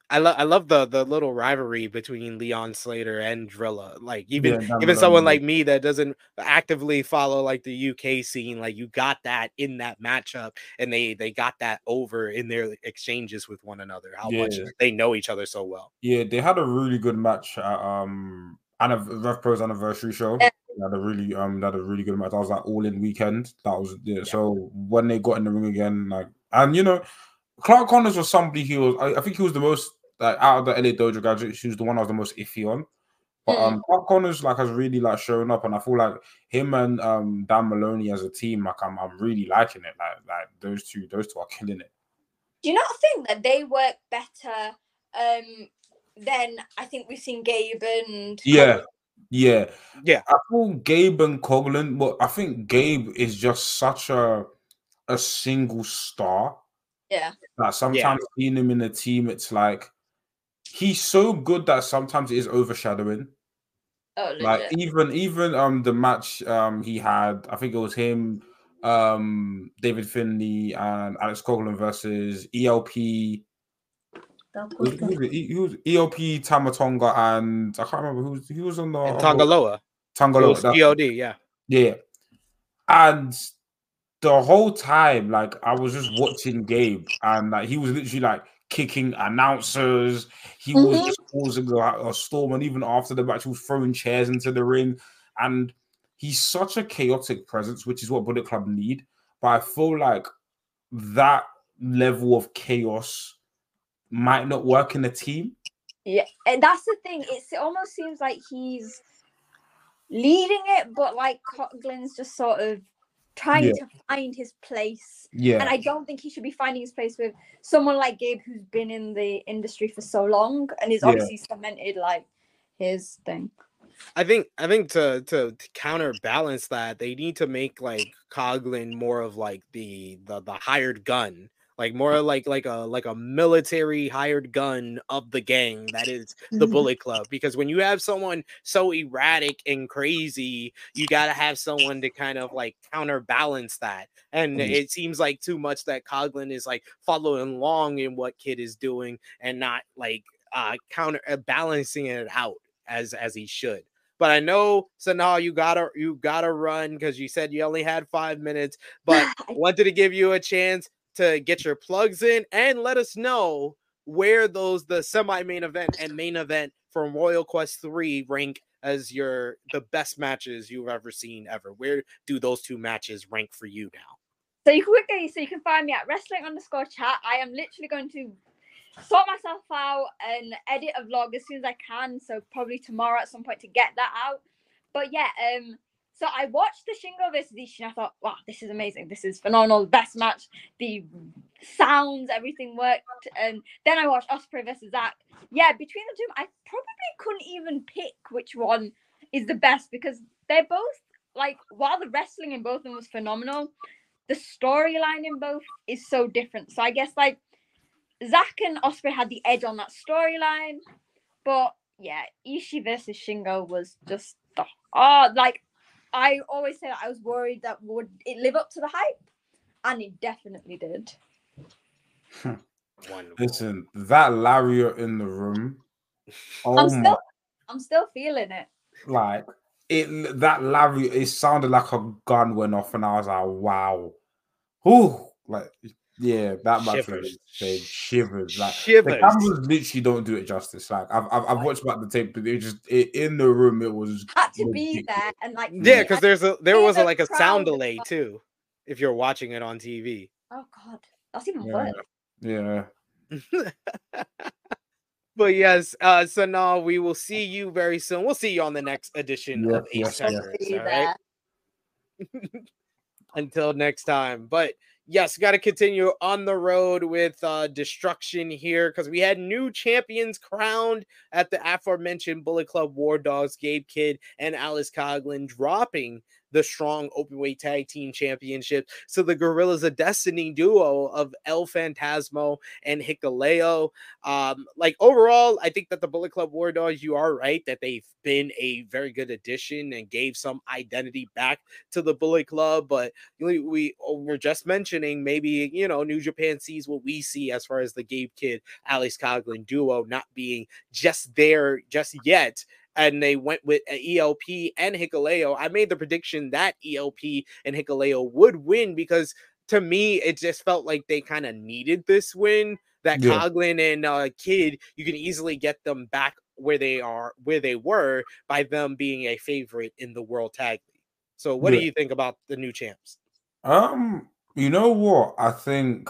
I love the little rivalry between Leon Slater and Drilla. Like Yeah, even someone Malone. like me that doesn't actively follow like the UK scene, like you got that in that matchup, and they got that over in their exchanges with one another. How much Yeah, they know each other so well. yeah, they had a really good match at Rev Pro's anniversary show. Yeah. They had a really good match. That was like all in weekend. That was yeah. Yeah. So when they got in the ring again, like, and you know, Clark Connors was somebody he was. I think he was the most like out of the LA Dojo graduates. He was the one I was the most iffy on. But Clark Connors like has really like shown up, and I feel like him and Dan Maloney as a team, like I'm really liking it. Like those two are killing it. Do you not think that they work better than I think we've seen Gabe and Yeah, yeah. Yeah. I feel Gabe and Coughlin, but I think Gabe is just such a single star. Yeah. Like sometimes seeing him in a team, it's like he's so good that sometimes it is overshadowing. Oh, Like legit. even the match he had, I think it was him, David Finley and Alex Coughlin versus ELP. He was ELP Tamatonga and I can't remember who was on the And Tongaloa. Tongaloa. God, yeah. Yeah. And the whole time, like I was just watching Gabe, and like he was literally like kicking announcers. He was just causing a storm, and even after the match, he was throwing chairs into the ring. And he's such a chaotic presence, which is what Bullet Club need. But I feel like that level of chaos might not work in a team. Yeah, and that's the thing. It almost seems like he's leading it, but like Coughlin's just sort of trying to find his place. Yeah. And I don't think he should be finding his place with someone like Gabe, who's been in the industry for so long and is obviously cemented like his thing. I think to counterbalance that, they need to make like Coughlin more of like the hired gun, like more like a military hired gun of the gang that is the Bullet Club. Because when you have someone so erratic and crazy, you got to have someone to kind of like counterbalance that. And it seems like too much that Coughlin is like following along in what Kid is doing and not like balancing it out as he should. But I know, Sanaa, you gotta run because you said you only had 5 minutes, but wanted to give you a chance to get your plugs in and let us know where the semi-main event and main event from Royal Quest 3 rank as the best matches you've ever seen ever. Where do those two matches rank for you now? So you can find me at wrestling_chat. I am literally going to sort myself out and edit a vlog as soon as I can, so probably tomorrow at some point to get that out. But yeah, so I watched the Shingo versus Ishii and I thought, wow, this is amazing, this is phenomenal, the best match, the sounds, everything worked. And then I watched Ospreay versus Zack. Yeah, between the two, I probably couldn't even pick which one is the best, because they're both like, while the wrestling in both of them was phenomenal, the storyline in both is so different. So I guess like Zack and Ospreay had the edge on that storyline, but yeah, Ishii versus Shingo was just like I always say that I was worried that would it live up to the hype, and it definitely did. Listen, that lariat in the room. I'm still feeling it. Like that lariat, it sounded like a gun went off, and I was like, wow. Ooh, like yeah, that match was shivers. Like the cameras literally don't do it justice. Like I've watched back the tape, but in the room it was had to be there, and like because there was like a sound delay too, if you're watching it on TV. Oh god, that's even worse. Yeah. But yes, so now we will see you very soon. We'll see you on the next edition of Ace Checkers. All right. Until next time. But yes, got to continue on the road with destruction here, because we had new champions crowned at the aforementioned Bullet Club War Dogs, Gabe Kidd and Alex Coughlin dropping the strong openweight tag team championship to the Gorillas of Destiny duo of El Phantasmo and Hikuleo. Like overall, I think that the Bullet Club War Dogs, you are right that they've been a very good addition and gave some identity back to the Bullet Club. But we were just mentioning maybe, you know, New Japan sees what we see as far as the Gabe Kidd, Alex Coughlin duo not being just there just yet. And they went with ELP and Hikuleo. I made the prediction that ELP and Hikuleo would win because to me, it just felt like they kind of needed this win. That Coughlin and Kidd, you can easily get them back where they were by them being a favorite in the World Tag League. So what do you think about the new champs? You know what? I think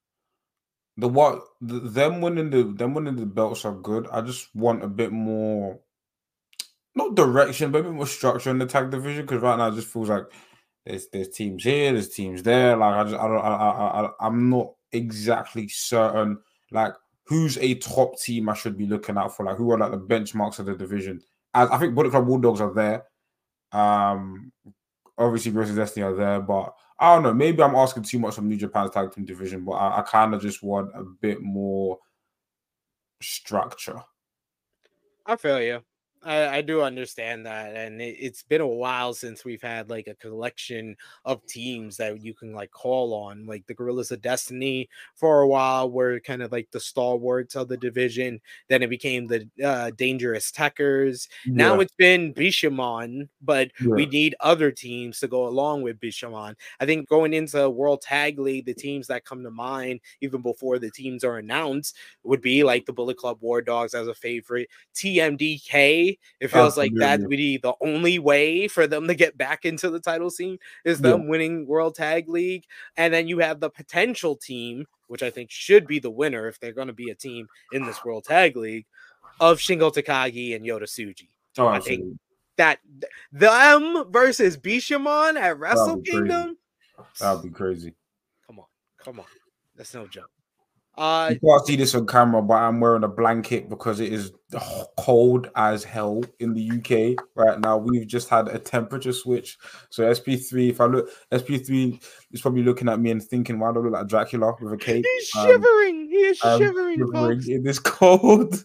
them winning the belts are good. I just want a bit more, not direction, but a bit more structure in the tag division, because right now it just feels like there's teams here, there's teams there. Like I'm not exactly certain like who's a top team I should be looking out for. Like who are like the benchmarks of the division. I think Bullet Club Bulldogs are there. Obviously Versus Destiny are there, but I don't know. Maybe I'm asking too much from New Japan's tag team division, but I kind of just want a bit more structure. I feel you. I do understand that, and it's been a while since we've had like a collection of teams that you can like call on. Like the Gorillas of Destiny for a while were kind of like the stalwarts of the division. Then it became the Dangerous Techers. Now it's been Bishamon, but we need other teams to go along with Bishamon. I think going into World Tag League, the teams that come to mind even before the teams are announced would be like the Bullet Club War Dogs as a favorite, TMDK. It feels like that would be the only way for them to get back into the title scene is them winning World Tag League. And then you have the potential team, which I think should be the winner if they're going to be a team in this World Tag League, of Shingo Takagi and Yota Tsuji. I think that them versus Bishamon at Wrestle Kingdom, that would be crazy. Come on. That's no joke. You can't see this on camera, but I'm wearing a blanket because it is cold as hell in the UK right now. We've just had a temperature switch. So SP3, if I look, SP3 is probably looking at me and thinking, why do I look like Dracula with a cape? He's shivering. He is shivering, folks. It is cold.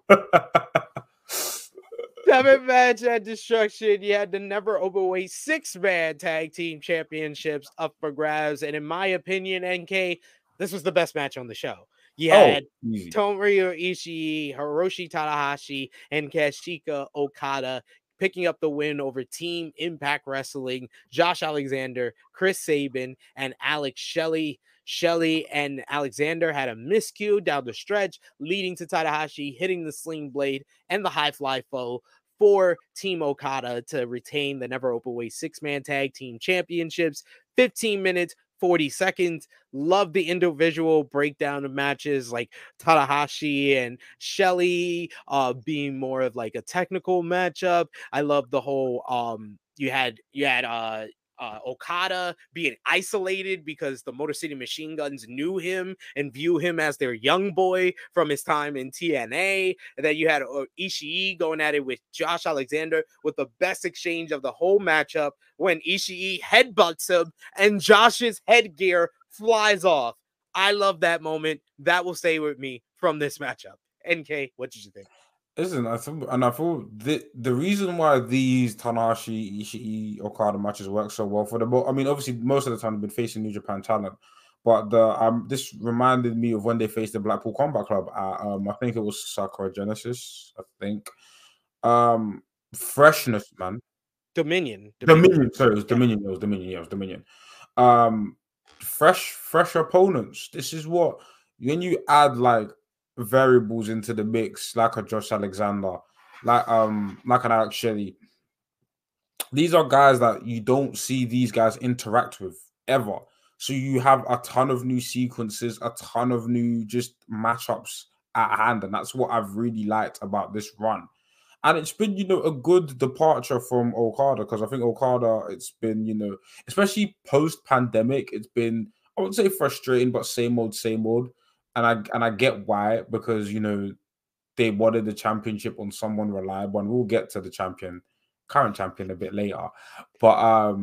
7-match at Destruction. You had the never overweight 6-man tag team championships up for grabs. And in my opinion, NK, this was the best match on the show. You had Tomohiro Ishii, Hiroshi Tanahashi, and Kazuchika Okada picking up the win over Team Impact Wrestling, Josh Alexander, Chris Sabin, and Alex Shelley. Shelley and Alexander had a miscue down the stretch, leading to Tanahashi hitting the sling blade and the high fly foe for Team Okada to retain the never openweight 6-man tag team championships. 15 minutes, 40 seconds. Love the individual breakdown of matches like Tanahashi and Shelley being more of like a technical matchup. I love the whole you had Okada being isolated because the Motor City Machine Guns knew him and view him as their young boy from his time in TNA. And then you had Ishii going at it with Josh Alexander with the best exchange of the whole matchup when Ishii headbutts him and Josh's headgear flies off. I love that moment. That will stay with me from this matchup. NK, what did you think? Listen, I thought the reason why these Tanahashi, Ishii, Okada matches work so well for them. I mean, obviously, most of the time they've been facing New Japan talent, but this reminded me of when they faced the Blackpool Combat Club. I think it was Sakura Genesis. I think freshness, man. Dominion. Sorry, it was Dominion. It was Dominion. Fresh opponents. This is what when you add like variables into the mix, like a Josh Alexander, like an Alex Shelley. These are guys that you don't see these guys interact with ever. So you have a ton of new sequences, a ton of new just matchups at hand, and that's what I've really liked about this run. And it's been, a good departure from Okada, because I think Okada, it's been, especially post-pandemic, it's been, I wouldn't say frustrating, but same old. And I get why, because, they wanted the championship on someone reliable, and we'll get to the champion current champion a bit later. But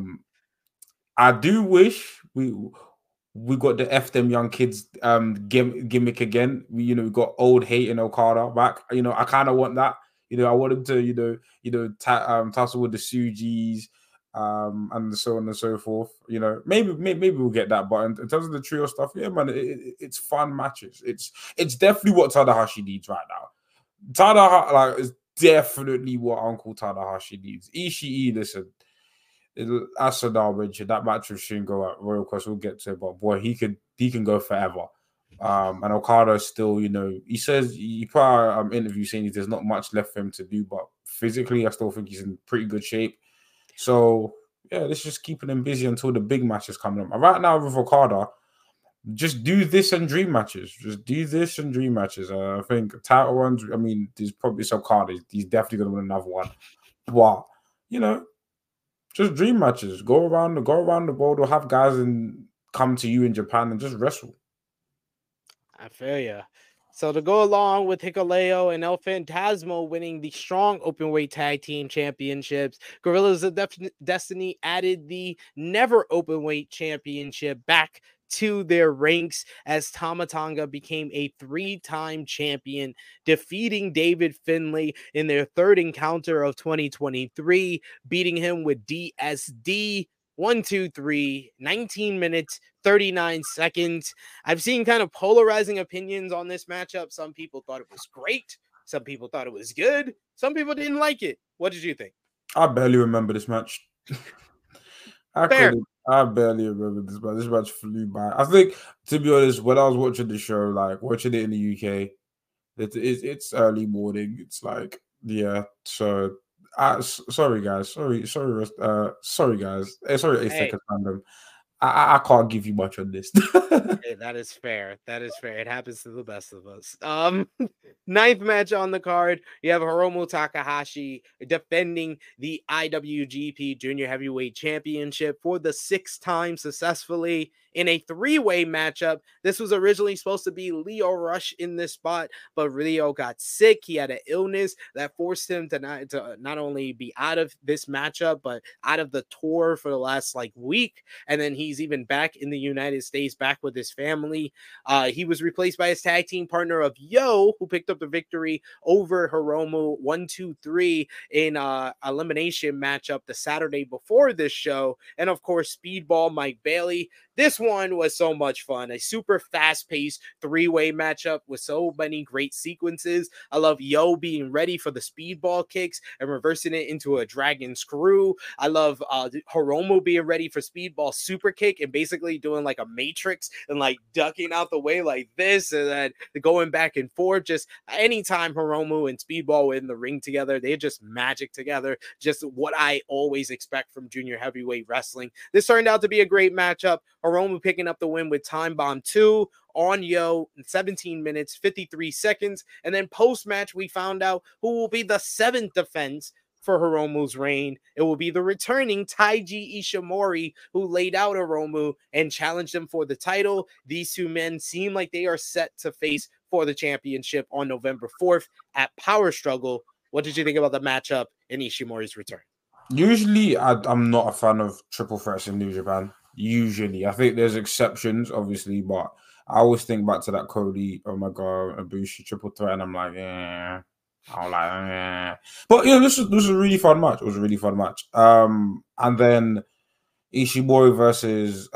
I do wish we got the F them young kids gimmick again. We got old hate and Okada back. I kind of want that. I want him to tussle with the Sujis, and so on and so forth. Maybe we'll get that. But in terms of the trio stuff, yeah, man, it's fun matches. It's definitely what Tanahashi needs right now. Tanahashi is definitely what Uncle Tanahashi needs. Ishii, listen. As Sadar mentioned, that match with Shingo at Royal Quest, we'll get to it, but boy, he can go forever. And Okada is still, he says he put out an interview saying there's not much left for him to do, but physically, I still think he's in pretty good shape. So yeah, let's just keeping him busy until the big matches coming up. And right now with Okada, just do this and dream matches. Just do this and dream matches. I think title ones. I mean, there's probably some Okada. He's definitely gonna win another one, but just dream matches. Go around the world, or have guys come to you in Japan and just wrestle. I feel ya. So to go along with Hikuleo and El Phantasmo winning the Strong Openweight Tag Team Championships, Gorillas of Destiny added the Never Openweight Championship back to their ranks as Tama Tonga became a 3-time champion, defeating David Finlay in their third encounter of 2023, beating him with DSD 1, 2, 3, 19 minutes, 39 seconds. I've seen kind of polarizing opinions on this matchup. Some people thought it was great. Some people thought it was good. Some people didn't like it. What did you think? I barely remember this match. I barely remember this match. This match flew by. I think, to be honest, when I was watching the show, like watching it in the UK, it's early morning. It's like, yeah. So, sorry guys. Sorry guys. Sorry, Ace Seconds fandom. I can't give you much on this. Hey, that is fair. That is fair. It happens to the best of us. Ninth match on the card, you have Hiromu Takahashi defending the IWGP Junior Heavyweight Championship for the 6th time successfully in a 3-way matchup. This was originally supposed to be Lio Rush in this spot, but Lio got sick. He had an illness that forced him to not only be out of this matchup, but out of the tour for the last week. And then he's even back in the United States, back with his family. He was replaced by his tag team partner of Yo, who picked up the victory over Hiromu 1, 2, 3 in elimination matchup the Saturday before this show. And of course, Speedball Mike Bailey. This one was so much fun. A super fast-paced 3-way matchup with so many great sequences. I love Yo being ready for the speedball kicks and reversing it into a dragon screw. I love Hiromu being ready for speedball super kick and basically doing like a matrix and ducking out the way like this and then going back and forth. Just anytime Hiromu and Speedball were in the ring together, they're just magic together. Just what I always expect from junior heavyweight wrestling. This turned out to be a great matchup. Hiromu picking up the win with Time Bomb 2 on Yo in 17 minutes, 53 seconds. And then post-match, we found out who will be the 7th defense for Hiromu's reign. It will be the returning Taiji Ishimori, who laid out Hiromu and challenged him for the title. These two men seem like they are set to face for the championship on November 4th at Power Struggle. What did you think about the matchup and Ishimori's return? Usually, I'm not a fan of triple threats in New Japan. Usually, I think there's exceptions, obviously, but I always think back to that Cody, Omega, Ibushi triple threat, and I'm like, yeah. I'm like, yeah. But this was a really fun match. It was a really fun match. And then Ishimori versus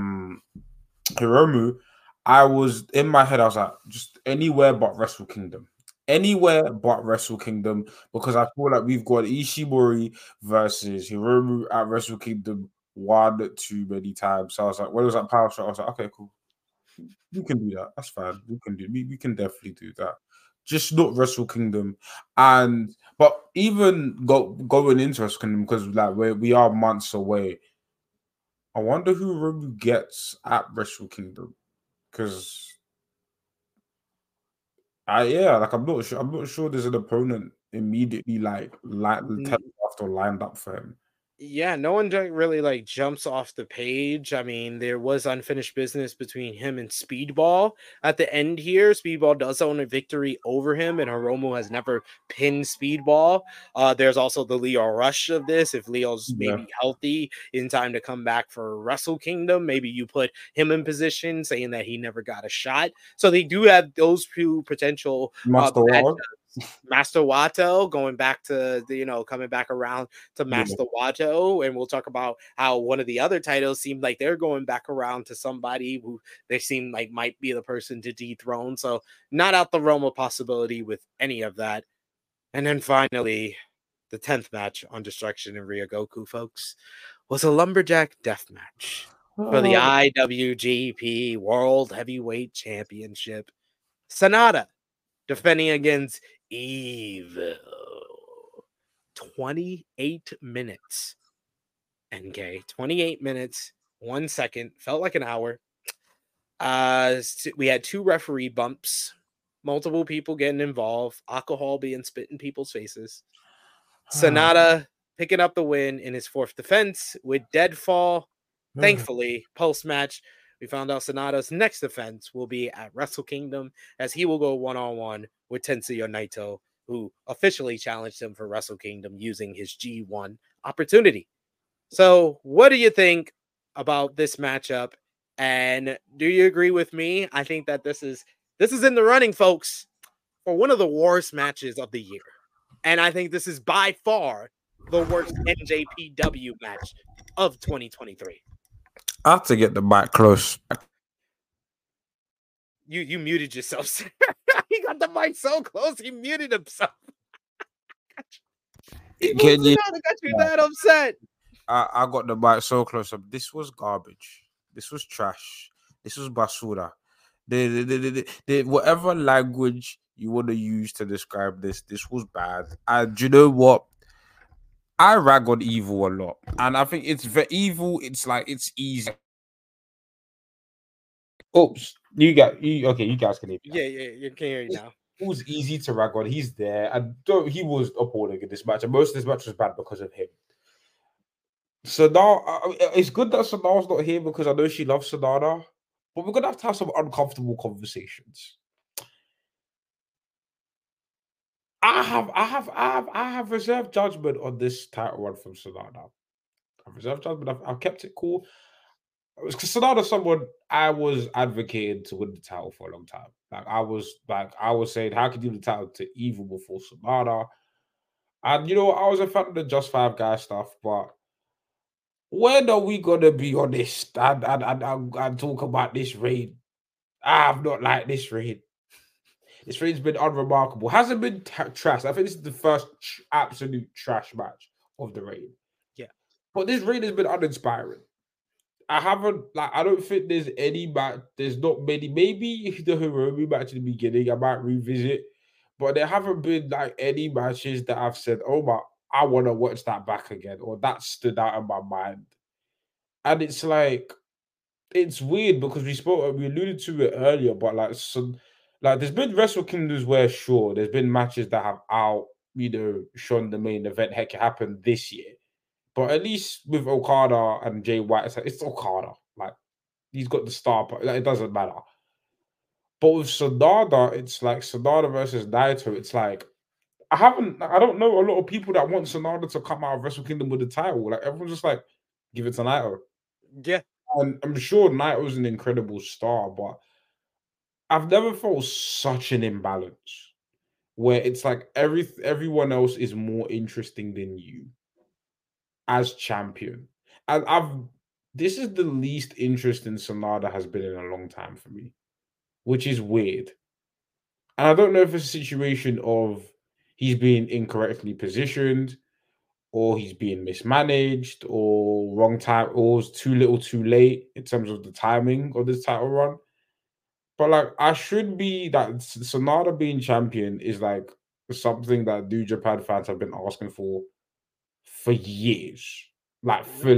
Hiromu. I was in my head. I was like, just anywhere but Wrestle Kingdom. Anywhere but Wrestle Kingdom, because I feel like we've got Ishimori versus Hiromu at Wrestle Kingdom one too many times. So I was like, when it was at Power Shot, I was like, okay, cool. We can do that. That's fine. We can definitely do that. Just not Wrestle Kingdom. But even going into Wrestle Kingdom, because we are months away, I wonder who Hiromu gets at Wrestle Kingdom. Because I'm not sure there's an opponent immediately telegraphed or lined up for him. Yeah, no one really like jumps off the page. I mean, there was unfinished business between him and Speedball at the end here. Speedball does own a victory over him, and Hiromu has never pinned Speedball. There's also the Leo Rush of this. If Leo's Yeah. maybe healthy in time to come back for Wrestle Kingdom, maybe you put him in position, saying that he never got a shot. So they do have those two potential Master matchups. Water. Master Wato going back to coming back around to Yeah. Master Wato, and we'll talk about how one of the other titles seemed like they're going back around to somebody who they seem like might be the person to dethrone. So not out the realm of possibility with any of that. And then finally, the 10th match on Destruction in Ryogoku, folks, was a lumberjack death match for the IWGP World Heavyweight Championship. Sonata defending against Evil. 28 minutes. NK. 28 minutes, 1 second. Felt like an hour. We had 2 referee bumps, multiple people getting involved, alcohol being spit in people's faces. Sonata picking up the win in his 4th defense with deadfall. Thankfully, post-match, we found out Sonata's next defense will be at Wrestle Kingdom, as he will go one-on-one with Tetsuya Naito, who officially challenged him for Wrestle Kingdom using his G1 opportunity. So, what do you think about this matchup? And do you agree with me? I think that this is in the running, folks, for one of the worst matches of the year. And I think this is by far the worst NJPW match of 2023. I have to get the mic close. You muted yourself, sir. He got the mic so close, he muted himself. He moved Can you? it out and got you that upset. I got the mic so close up. This was garbage. This was trash. This was basura. The whatever language you want to use to describe this was bad. And do you know what? I rag on Evil a lot, and I think it's for Evil. It's like it's easy. Oops, you okay? You guys can hear me. Yeah, you can hear you now. It was easy to rag on. He's there, and he was appalling in this match, and most of this match was bad because of him. So now it's good that Sonara's not here because I know she loves Sonara, but we're gonna have to have some uncomfortable conversations. I have reserved judgment on this title run from Sonara. I've reserved judgment. I've kept it cool. Because Sonara's someone I was advocating to win the title for a long time. I was saying, how could you give the title to Evil before Sonara? And I was a fan of the Just 5 guy stuff, but when are we gonna be honest and talk about this reign? I've not liked this reign. This reign's been unremarkable. Hasn't been trash. I think this is the first absolute trash match of the reign. Yeah, but this reign has been uninspiring. I don't think there's any match. There's not many. Maybe the Hiromu match in the beginning, I might revisit, but there haven't been like any matches that I've said, "Oh my, I want to watch that back again," or that stood out in my mind. And it's like it's weird because we alluded to it earlier, but there's been Wrestle Kingdoms where sure there's been matches that have shown the main event. Heck, it happened this year. But at least with Okada and Jay White, it's Okada. Like, he's got the star, but it doesn't matter. But with Sonata, it's like Sonata versus Naito. It's like, I don't know a lot of people that want Sonata to come out of Wrestle Kingdom with the title. Like, everyone's just like, give it to Naito. Yeah. And I'm sure Naito's an incredible star, but I've never felt such an imbalance where it's like everyone else is more interesting than you as champion. And this is the least interesting Sonata has been in a long time for me, which is weird. And I don't know if it's a situation of he's being incorrectly positioned, or he's being mismanaged, or wrong time, or it's too little too late in terms of the timing of this title run. But like, I should be that Sonata being champion is like something that New Japan fans have been asking for years. Like for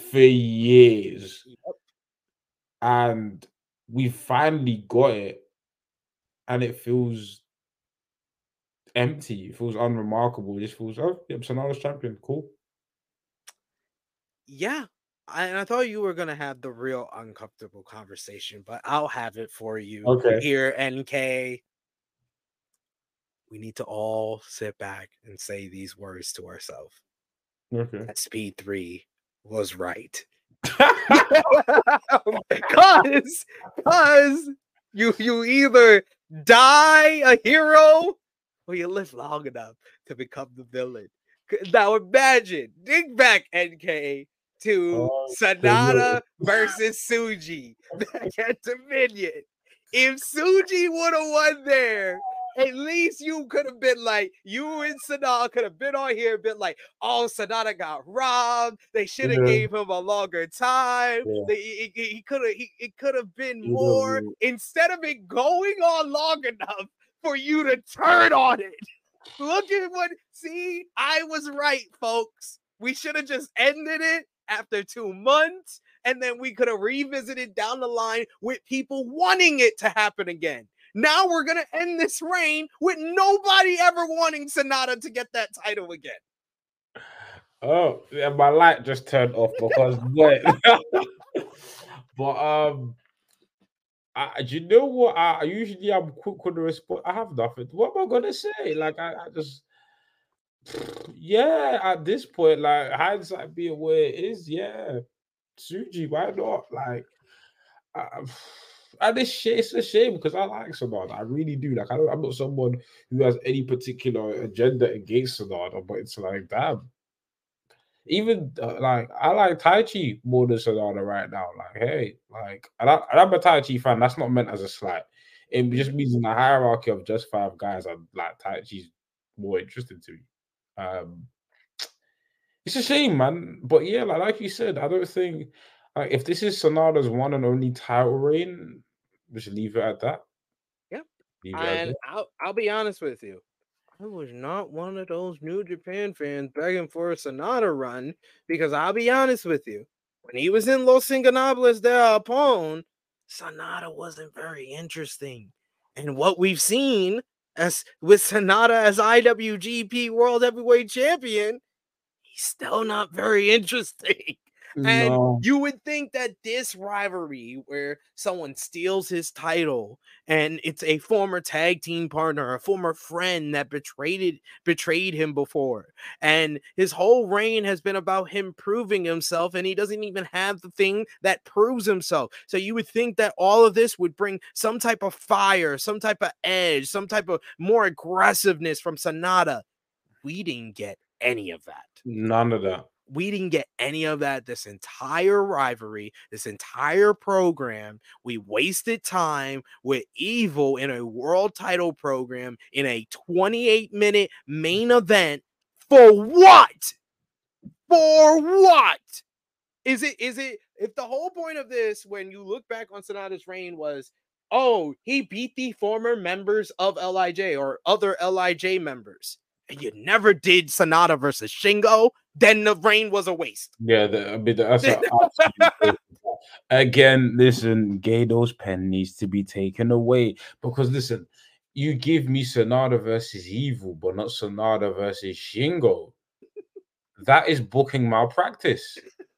years. And we finally got it, and it feels empty. It feels unremarkable. It just feels, oh, yep, Sonata's champion. Cool. Yeah. I thought you were gonna have the real uncomfortable conversation, but I'll have it for you Okay. here, NK. We need to all sit back and say these words to ourselves. Okay. SP3 was right. Cause you either die a hero or you live long enough to become the villain. Now imagine, think back, NK, to Sonata versus Suji back at Dominion. If Suji would have won there, at least you could have been like, you and Sonata could have been on here and been like, oh, Sonata got robbed. They should have gave him a longer time. Yeah. He could have it could have been He more would've- instead of it going on long enough for you to turn on it. Look at what. See, I was right, folks. We should have just ended it after 2 months, and then we could have revisited down the line with people wanting it to happen again. Now we're gonna end this reign with nobody ever wanting Sonata to get that title again. Oh, yeah, my light just turned off because wait. But do you know what? I usually I'm quick with the response. I have nothing. What am I gonna say? Like I just yeah. At this point, like hindsight being where it is, yeah. Suji, why not? Like, uh, and it's a shame because I like Sonata. I really do. Like, I'm not someone who has any particular agenda against Sonata, but it's like, damn. Even like I like Tai Chi more than Sonata right now. Like, hey, like, and I'm a Tai Chi fan. That's not meant as a slight. It just means in the hierarchy of just 5 guys, I like Tai Chi's more interesting to me. Um, it's a shame, man. But yeah, like you said, I don't think like if this is Sonata's one and only title reign, we should leave it at that. Yep. Leave it at And that. I'll be honest with you. I was not one of those New Japan fans begging for a Sonata run because I'll be honest with you. When he was in Los Ingonables de Japón, Sonata wasn't very interesting. And what we've seen as with Sonata as IWGP World Heavyweight Champion, he's still not very interesting. And No. you would think that this rivalry where someone steals his title and it's a former tag team partner, a former friend that betrayed him before, and his whole reign has been about him proving himself, and he doesn't even have the thing that proves himself. So you would think that all of this would bring some type of fire, some type of edge, some type of more aggressiveness from Sonata. We didn't get any of that. None of that. We didn't get any of that this entire rivalry, this entire program. We wasted time with Evil in a world title program in a 28-minute main event. For what? For what? Is it if the whole point of this, when you look back on Sonata's reign, was, oh, he beat the former members of LIJ or other LIJ members, and you never did Sonata versus Shingo, then the reign was a waste. Yeah, that's an absolute again. Listen, Gado's pen needs to be taken away because listen, you give me Sonata versus Evil, but not Sonata versus Shingo. That is booking malpractice.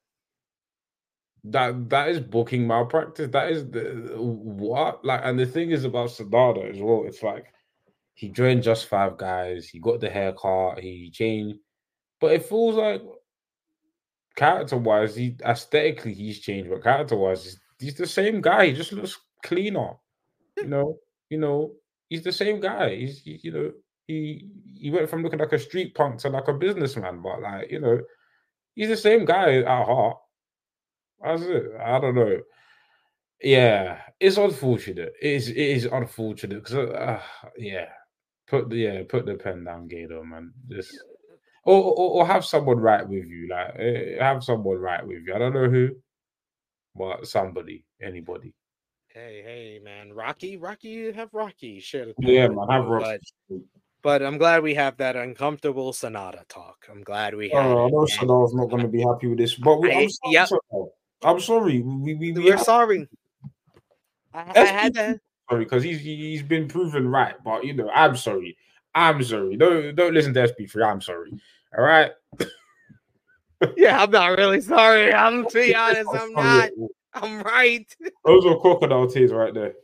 That is booking malpractice. That is the what like, and the thing is about Sonata as well. It's like he joined just 5 guys. He got the haircut. He changed, but it feels like character wise, he aesthetically he's changed, but character wise, he's the same guy. He just looks cleaner. You know, he's the same guy. He went from looking like a street punk to like a businessman, but like he's the same guy at heart. That's it. I don't know. Yeah, it's unfortunate. It is unfortunate because yeah, put the pen down, Gator, man. Just or have someone right with you, like have someone right with you. I don't know who, but somebody, anybody. Hey, man, Rocky, have Rocky share the Yeah, pen with man, have you, Rocky. but I'm glad we have that uncomfortable Sonata talk. I'm glad we had Oh, I it. know And Sonal's not going to be happy with this, but I'm sorry. yep, Sonal. I'm sorry. We we're have sorry. I had to. sorry because he's been proven right, but I'm sorry. I'm sorry. Don't listen to SP3. I'm sorry. All right. Yeah, I'm not really sorry. I'm to be honest, I'm I'm sorry. not. I'm right. Those are crocodile tears right there.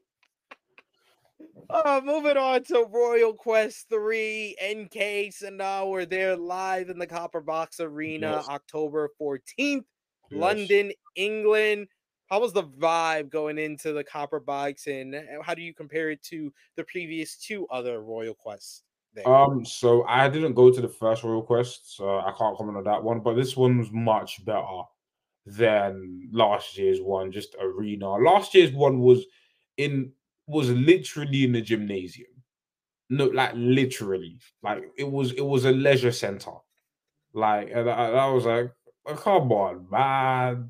Moving on to Royal Quest 3, NK Sanaa were there live in the Copper Box Arena, Yes. October 14th, Yes. London, England. How was the vibe going into the Copper Box, and how do you compare it to the previous two other Royal Quests there? So I didn't go to the first Royal Quest, so I can't comment on that one. But this one was much better than last year's one. Just arena. Last year's one was literally in the gymnasium. No, like literally, like it was a leisure center. Like and I was like, oh, come on, man,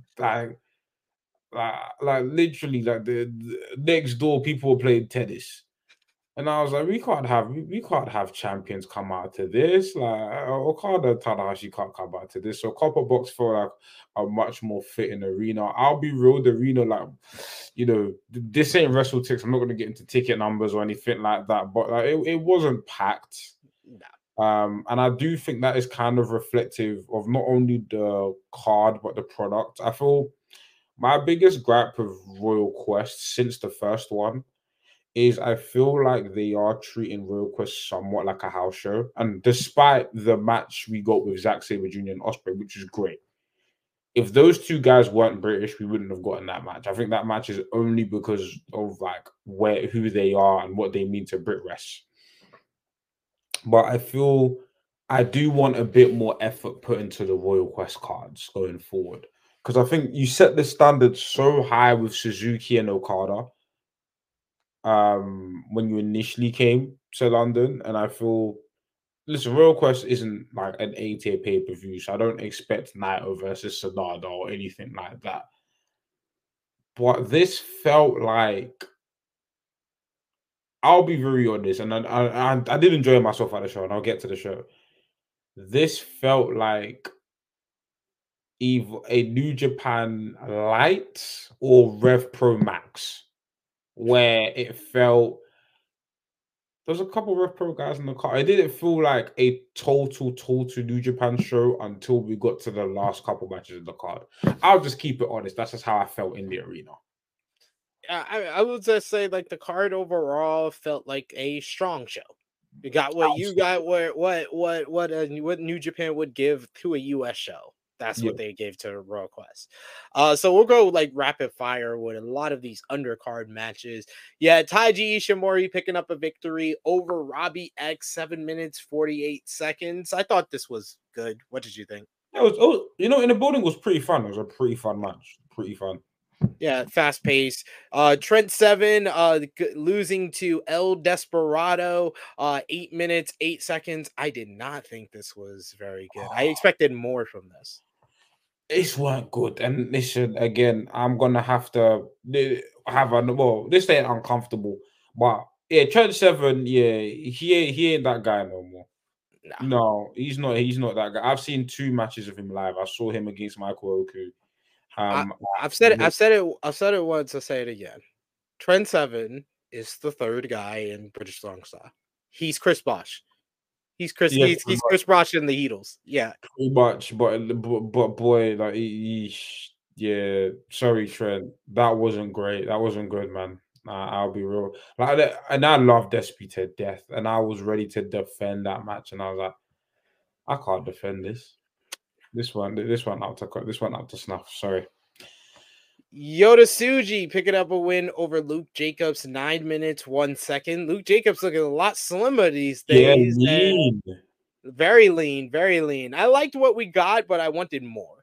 like literally, like the next door people were playing tennis. And I was like, we can't have champions come out to this. Like Okada and Tanahashi can't come out to this. So Copper Box felt like a much more fitting arena. I'll be real, the arena, like, this ain't WrestleTix. I'm not gonna get into ticket numbers or anything like that, but like it wasn't packed. And I do think that is kind of reflective of not only the card but the product. I feel my biggest gripe with Royal Quest since the first one is I feel like they are treating Royal Quest somewhat like a house show. And despite the match we got with Zack Sabre Jr. and Ospreay, which is great, if those two guys weren't British, we wouldn't have gotten that match. I think that match is only because of like who they are and what they mean to Brit Rest. But I feel I do want a bit more effort put into the Royal Quest cards going forward. Because I think you set the standard so high with Suzuki and Okada when you initially came to London, and I feel, listen, Royal Quest isn't like an 8-tier pay-per-view, so I don't expect Naito versus Sonada or anything like that. But this felt like, I'll be very honest, and I did enjoy myself at the show, and I'll get to the show. This felt like either a New Japan Light or Rev Pro Max, where it felt there's a couple of Rev Pro guys in the car. It didn't feel like a total New Japan show until we got to the last couple matches in the card. I'll just keep it honest. That's just how I felt in the arena. I would just say like the card overall felt like a strong show. You got what you got, what New Japan would give to a US show. That's what they gave to Royal Quest. So we'll go like rapid fire with a lot of these undercard matches. Yeah, Taiji Ishimori picking up a victory over Robbie X, 7 minutes 48 seconds. I thought this was good. What did you think? It was, in the building was pretty fun. It was a pretty fun match. Pretty fun. Yeah, fast pace. Trent Seven losing to El Desperado, 8 minutes, 8 seconds. I did not think this was very good. I expected more from this. This weren't good. And listen, again, I'm gonna have to have this ain't uncomfortable. But yeah, Trent Seven, yeah, he ain't that guy no more. No, he's not that guy. I've seen 2 matches of him live. I saw him against Michael Oku. I've said it once, I'll say it again. Trent Seven is the 3rd guy in British Strong Style. He's Chris Bosh. He's Chris Bosh in the Heatles. Yeah. Pretty much, but boy, like yeah, sorry, Trent. That wasn't great. That wasn't good, man. I'll be real. And I love Despy to death, and I was ready to defend that match, and I was like, I can't defend this. This one up to snuff. Sorry. Yota Tsuji picking up a win over Luke Jacobs, 9 minutes, 1 second. Luke Jacobs looking a lot slimmer these days. Yeah, lean. Very lean, very lean. I liked what we got, but I wanted more.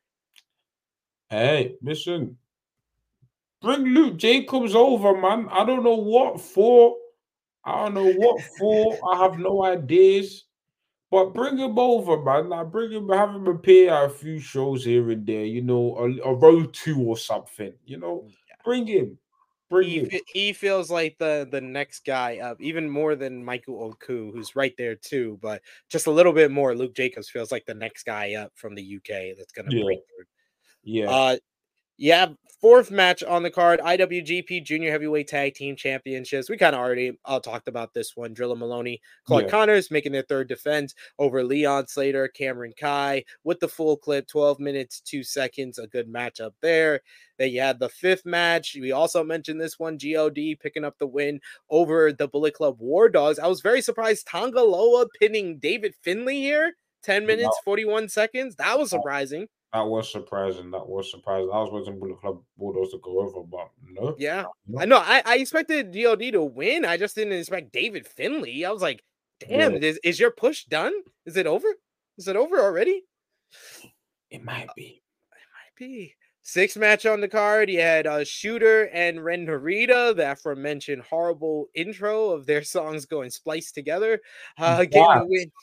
Hey, listen. Bring Luke Jacobs over, man. I don't know what for. I have no ideas. But bring him over, man. Like, have him appear at a few shows here and there, a row 2 or something, Bring him. He feels like the next guy up, even more than Michael Oku, who's right there too, but just a little bit more. Luke Jacobs feels like the next guy up from the UK that's gonna break through. Yeah. Yeah, fourth match on the card, IWGP Junior Heavyweight Tag Team Championships. We kind of already talked about this one. Drilla Maloney, Clark Yeah. Connors making their third defense over Leon Slater, Cameron Kai with the full clip, 12 minutes, 2 seconds. A good matchup there. Then you had the fifth match. We also mentioned this one, God picking up the win over the Bullet Club War Dogs. I was very surprised Tonga Loa pinning David Finlay here. 10 minutes, 41 seconds. That was surprising. That was surprising. I was waiting Bullet Club Bulldogs to go over, but no. Yeah. No. I know. I expected God to win. I just didn't expect David Finlay. I was like, damn, is your push done? Is it over? Is it over already? It might be. It might be. Sixth match on the card. You had Shooter and Ren Narita, the aforementioned horrible intro of their songs going spliced together. Getting the win.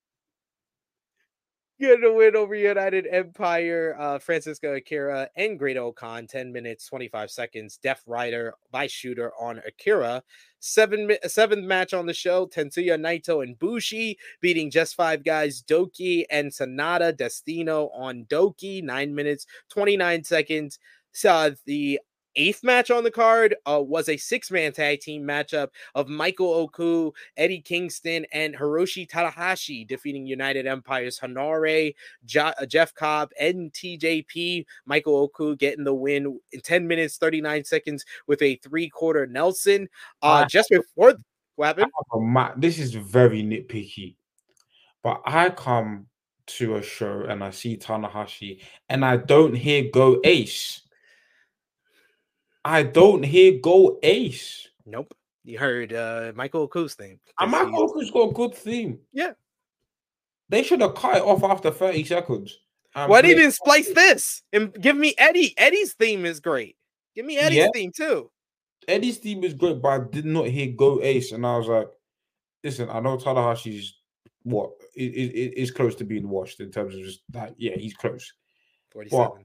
Getting a win over United Empire, Francisco Akira and Great Okan, 10 minutes, 25 seconds. Death Rider by Shooter on Akira. Seventh match on the show, Tetsuya Naito and Bushi beating Just Five Guys, Doki and Sanada Destino on Doki, 9 minutes, 29 seconds. The eighth match on the card was a 6-man tag team matchup of Michael Oku, Eddie Kingston, and Hiroshi Tanahashi defeating United Empire's Hanare, Jeff Cobb, and TJP. Michael Oku getting the win in 10 minutes, 39 seconds with a 3/4 Nelson. Just before what happened? This is very nitpicky, but I come to a show and I see Tanahashi and I don't hear Go Ace. I don't hear Go Ace. Nope. You heard Michael Oku's theme. And Michael Oku's got a good theme. Yeah. They should have cut it off after 30 seconds. Why didn't you splice this? And give me Eddie. Eddie's theme is great. Give me Eddie's theme too. Eddie's theme is great, but I did not hear Go Ace. And I was like, listen, I know Tanahashi's is close to being washed in terms of just that. Yeah, he's close. 47.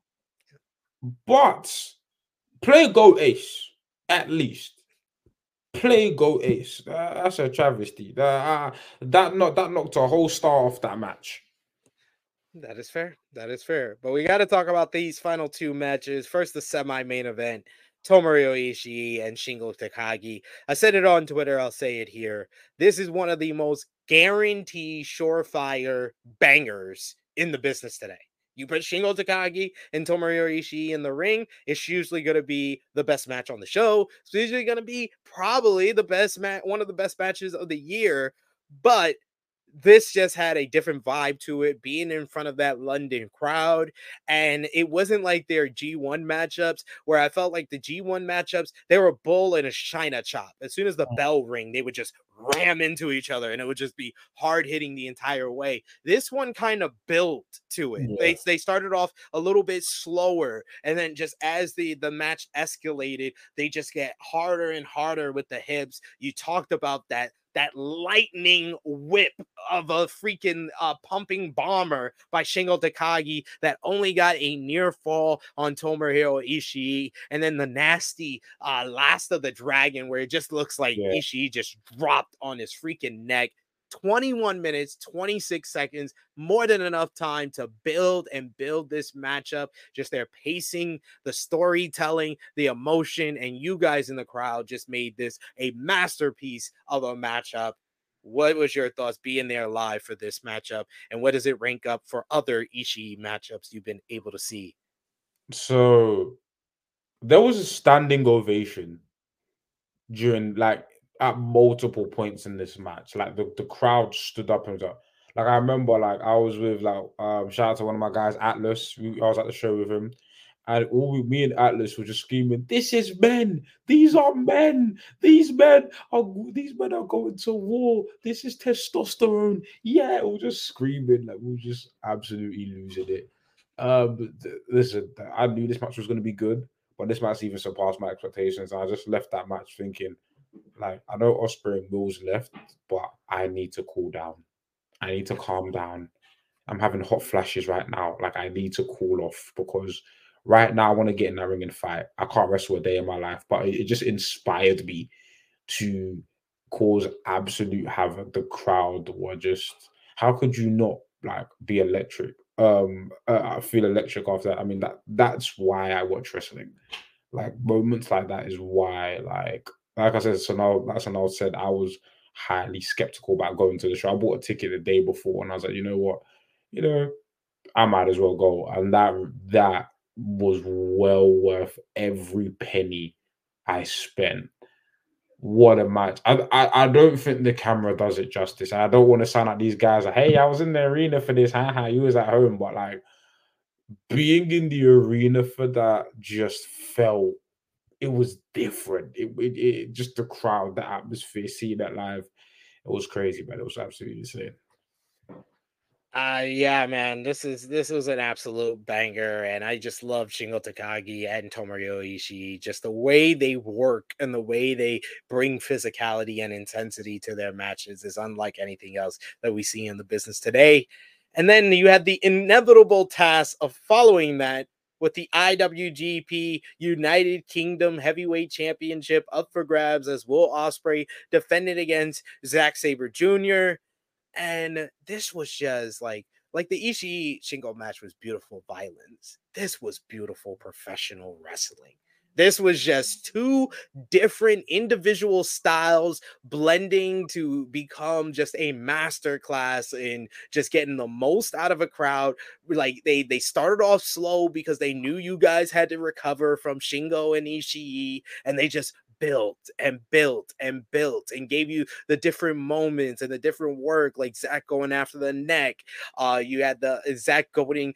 But play Go Ace, at least. Play Go Ace. That's a travesty. That knocked a whole star off that match. That is fair. That is fair. But we got to talk about these final two matches. First, the semi-main event. Tomohiro Ishii and Shingo Takagi. I said it on Twitter. I'll say it here. This is one of the most guaranteed surefire bangers in the business today. You put Shingo Takagi and Tomohiro Ishii in the ring, it's usually going to be the best match on the show. It's usually going to be probably the best one of the best matches of the year. But this just had a different vibe to it, being in front of that London crowd. And it wasn't like their G1 matchups where I felt like the G1 matchups, they were a bull and a china chop. As soon as the bell ring, they would just ram into each other and it would just be hard hitting the entire way. This one kind of built to it. Yeah. They started off a little bit slower, and then just as the match escalated, they just get harder and harder with the hips. You talked about that lightning whip of a freaking pumping bomber by Shingo Takagi that only got a near fall on Tomohiro Ishii, and then the nasty last of the dragon where it just looks like Ishii just dropped on his freaking neck. 21 minutes, 26 seconds, more than enough time to build this matchup. Just their pacing, the storytelling, the emotion, and you guys in the crowd just made this a masterpiece of a matchup. What was your thoughts being there live for this matchup, and what does it rank up for other Ishii matchups you've been able to see? So there was a standing ovation during at multiple points in this match. Like the crowd stood up and stuff. Like I remember, I was with shout out to one of my guys, Atlas. I was at the show with him, and me and Atlas were just screaming, "This is men! These are men! These men are going to war! This is testosterone!" Yeah, we were just screaming, we were just absolutely losing it. Listen, I knew this match was going to be good, but this match even surpassed my expectations. And I just left that match thinking, I know Ospreay and Mills left, but I need to cool down. I need to calm down. I'm having hot flashes right now. I need to cool off because right now I want to get in that ring and fight. I can't wrestle a day in my life, but it just inspired me to cause absolute havoc. The crowd were just, how could you not be electric? I feel electric after that. I mean, that's why I watch wrestling. Like moments like that is why, like I said, so now that's when I said I was highly skeptical about going to the show. I bought a ticket the day before, and I was like, you know what, you know, I might as well go. And that was well worth every penny I spent. What a match. I don't think the camera does it justice. I don't want to sound like these guys like, hey, I was in the arena for this, haha, you was at home. But like being in the arena for that just felt, it was different. It just the crowd, the atmosphere, seeing that live, it was crazy, man. It was absolutely insane. Yeah, man, this was an absolute banger, and I just love Shingo Takagi and Tomohiro Ishii. Just the way they work and the way they bring physicality and intensity to their matches is unlike anything else that we see in the business today. And then you had the inevitable task of following that with the IWGP United Kingdom Heavyweight Championship up for grabs as Will Ospreay defended against Zack Sabre Jr. And this was just like the Ishii Shingo match was beautiful violence. This was beautiful professional wrestling. This was just two different individual styles blending to become just a masterclass in just getting the most out of a crowd. Like they started off slow because they knew you guys had to recover from Shingo and Ishii, and they just built and built and built and gave you the different moments and the different work, like Zack going after the neck. You had the Zack goading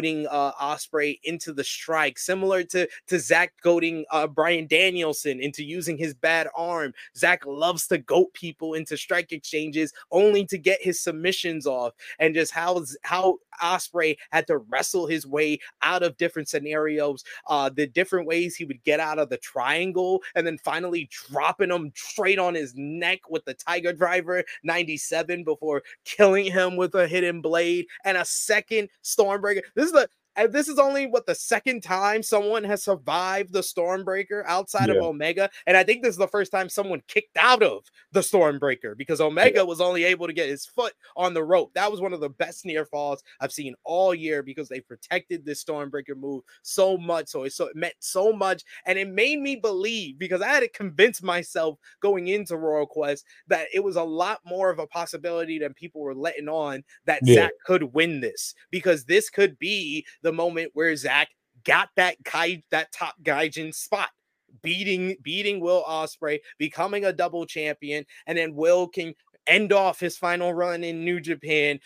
Ospreay into the strike, similar to Zack goading Bryan Danielson into using his bad arm. Zack loves to goat people into strike exchanges only to get his submissions off, and just how Ospreay had to wrestle his way out of different scenarios, the different ways he would get out of the triangle, and then finally dropping him straight on his neck with the Tiger Driver 97 before killing him with a hidden blade and a second Stormbreaker. This is only what the second time someone has survived the Stormbreaker outside of Omega. And I think this is the first time someone kicked out of the Stormbreaker because Omega was only able to get his foot on the rope. That was one of the best near falls I've seen all year because they protected this Stormbreaker move so much. So it meant so much. And it made me believe, because I had to convince myself going into Royal Quest that it was a lot more of a possibility than people were letting on that Zack could win this, because this could be the moment where Zack got that top Gaijin spot, beating Will Ospreay, becoming a double champion, and then Will can end off his final run in New Japan,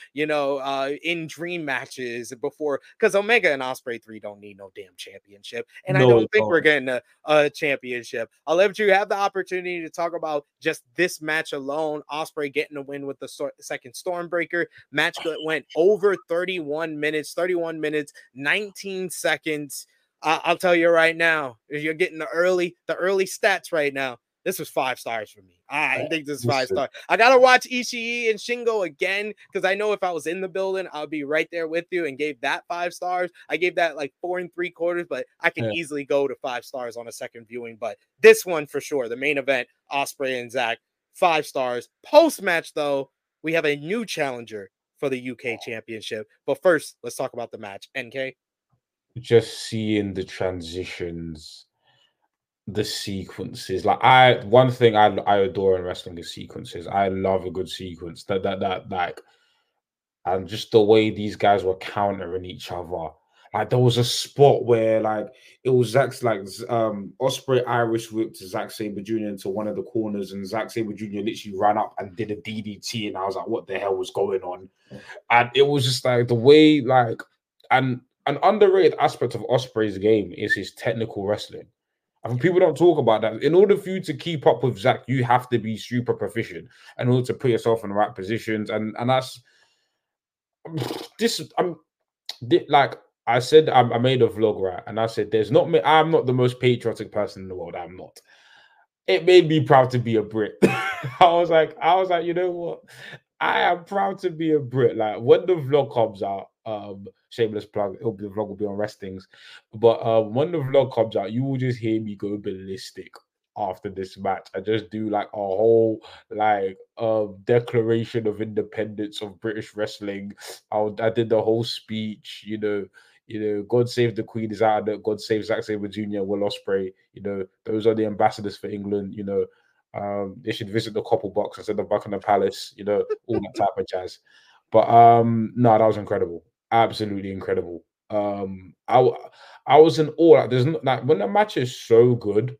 in dream matches before, because Omega and Ospreay 3 don't need no damn championship. And I don't think we're getting a championship. I'll let you have the opportunity to talk about just this match alone. Ospreay getting a win with the second Stormbreaker. Match went over 31 minutes, 19 seconds. I'll tell you right now, if you're getting the early stats right now, this was 5 stars for me. I think this is 5 stars. I gotta watch Ishii and Shingo again, because I know if I was in the building, I would be right there with you and gave that 5 stars. I gave that like 4 3/4, but I can easily go to 5 stars on a second viewing. But this one for sure, the main event, Ospreay and Zack, 5 stars. Post-match, though, we have a new challenger for the UK Championship. But first, let's talk about the match. NK? Just seeing the transitions, the sequences. Like one thing I adore in wrestling is sequences. I love a good sequence. Like, and just the way these guys were countering each other. Like there was a spot where like it was Zack's Ospreay Irish whipped Zack Sabre Jr. into one of the corners, and Zack Sabre Jr. literally ran up and did a DDT, and I was like, what the hell was going on? And it was just like the way and an underrated aspect of Ospreay's game is his technical wrestling. I think people don't talk about that. In order for you to keep up with Zack, you have to be super proficient in order to put yourself in the right positions. And that's this. Like I said, I made a vlog, right? And I said, I'm not the most patriotic person in the world. I'm not. It made me proud to be a Brit. I was like, you know what? I am proud to be a Brit. Like when the vlog comes out, shameless plug, the vlog will be on Restings. But when the vlog comes out, you will just hear me go ballistic after this match and just do like a whole like declaration of independence of British wrestling. I did the whole speech, God save the Queen is out there, God save Zack Sabre Jr., Will Ospreay, those are the ambassadors for England, they should visit the Copper Box instead of Buckingham Palace, all that type of jazz. But no, that was incredible. Absolutely incredible. I was in awe. Like, there's not, like when the match is so good,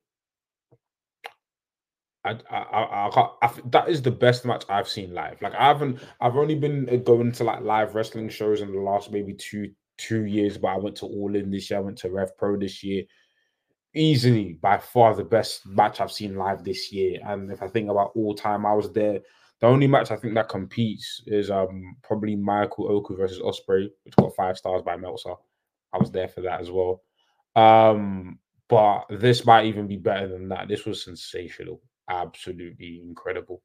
that is the best match I've seen live. Like I've only been going to like live wrestling shows in the last maybe two years, but I went to All In this year. I went to Rev Pro this year. Easily by far the best match I've seen live this year. And if I think about all time, I was there. The only match I think that competes is probably Michael Oku versus Ospreay, which got 5 stars by Meltzer. I was there for that as well. But this might even be better than that. This was sensational. Absolutely incredible.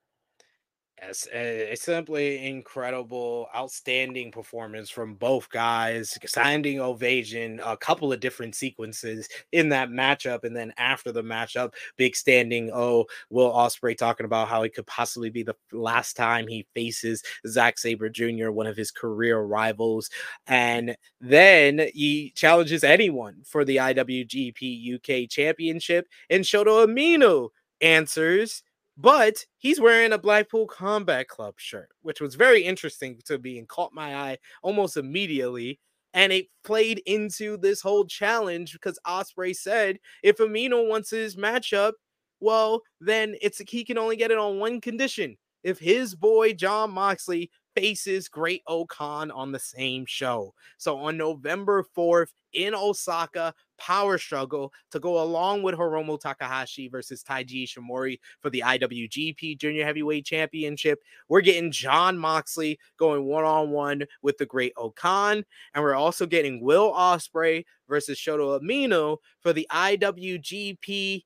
Yes, it's simply incredible, outstanding performance from both guys. Standing ovation, a couple of different sequences in that matchup, and then after the matchup, big standing O. Will Ospreay talking about how it could possibly be the last time he faces Zack Sabre Jr., one of his career rivals, and then he challenges anyone for the IWGP UK Championship, and Shota Umino answers. But he's wearing a Blackpool Combat Club shirt, which was very interesting to me and caught my eye almost immediately. And it played into this whole challenge because Ospreay said if Umino wants his matchup, well, then he can only get it on one condition. If his boy Jon Moxley faces Great-O-Khan on the same show. So on November 4th in Osaka, power struggle to go along with Hiromu Takahashi versus Taiji Ishimori for the IWGP Junior Heavyweight Championship. We're getting Jon Moxley going one-on-one with the Great-O-Khan, and we're also getting Will Ospreay versus Shota Umino for the IWGP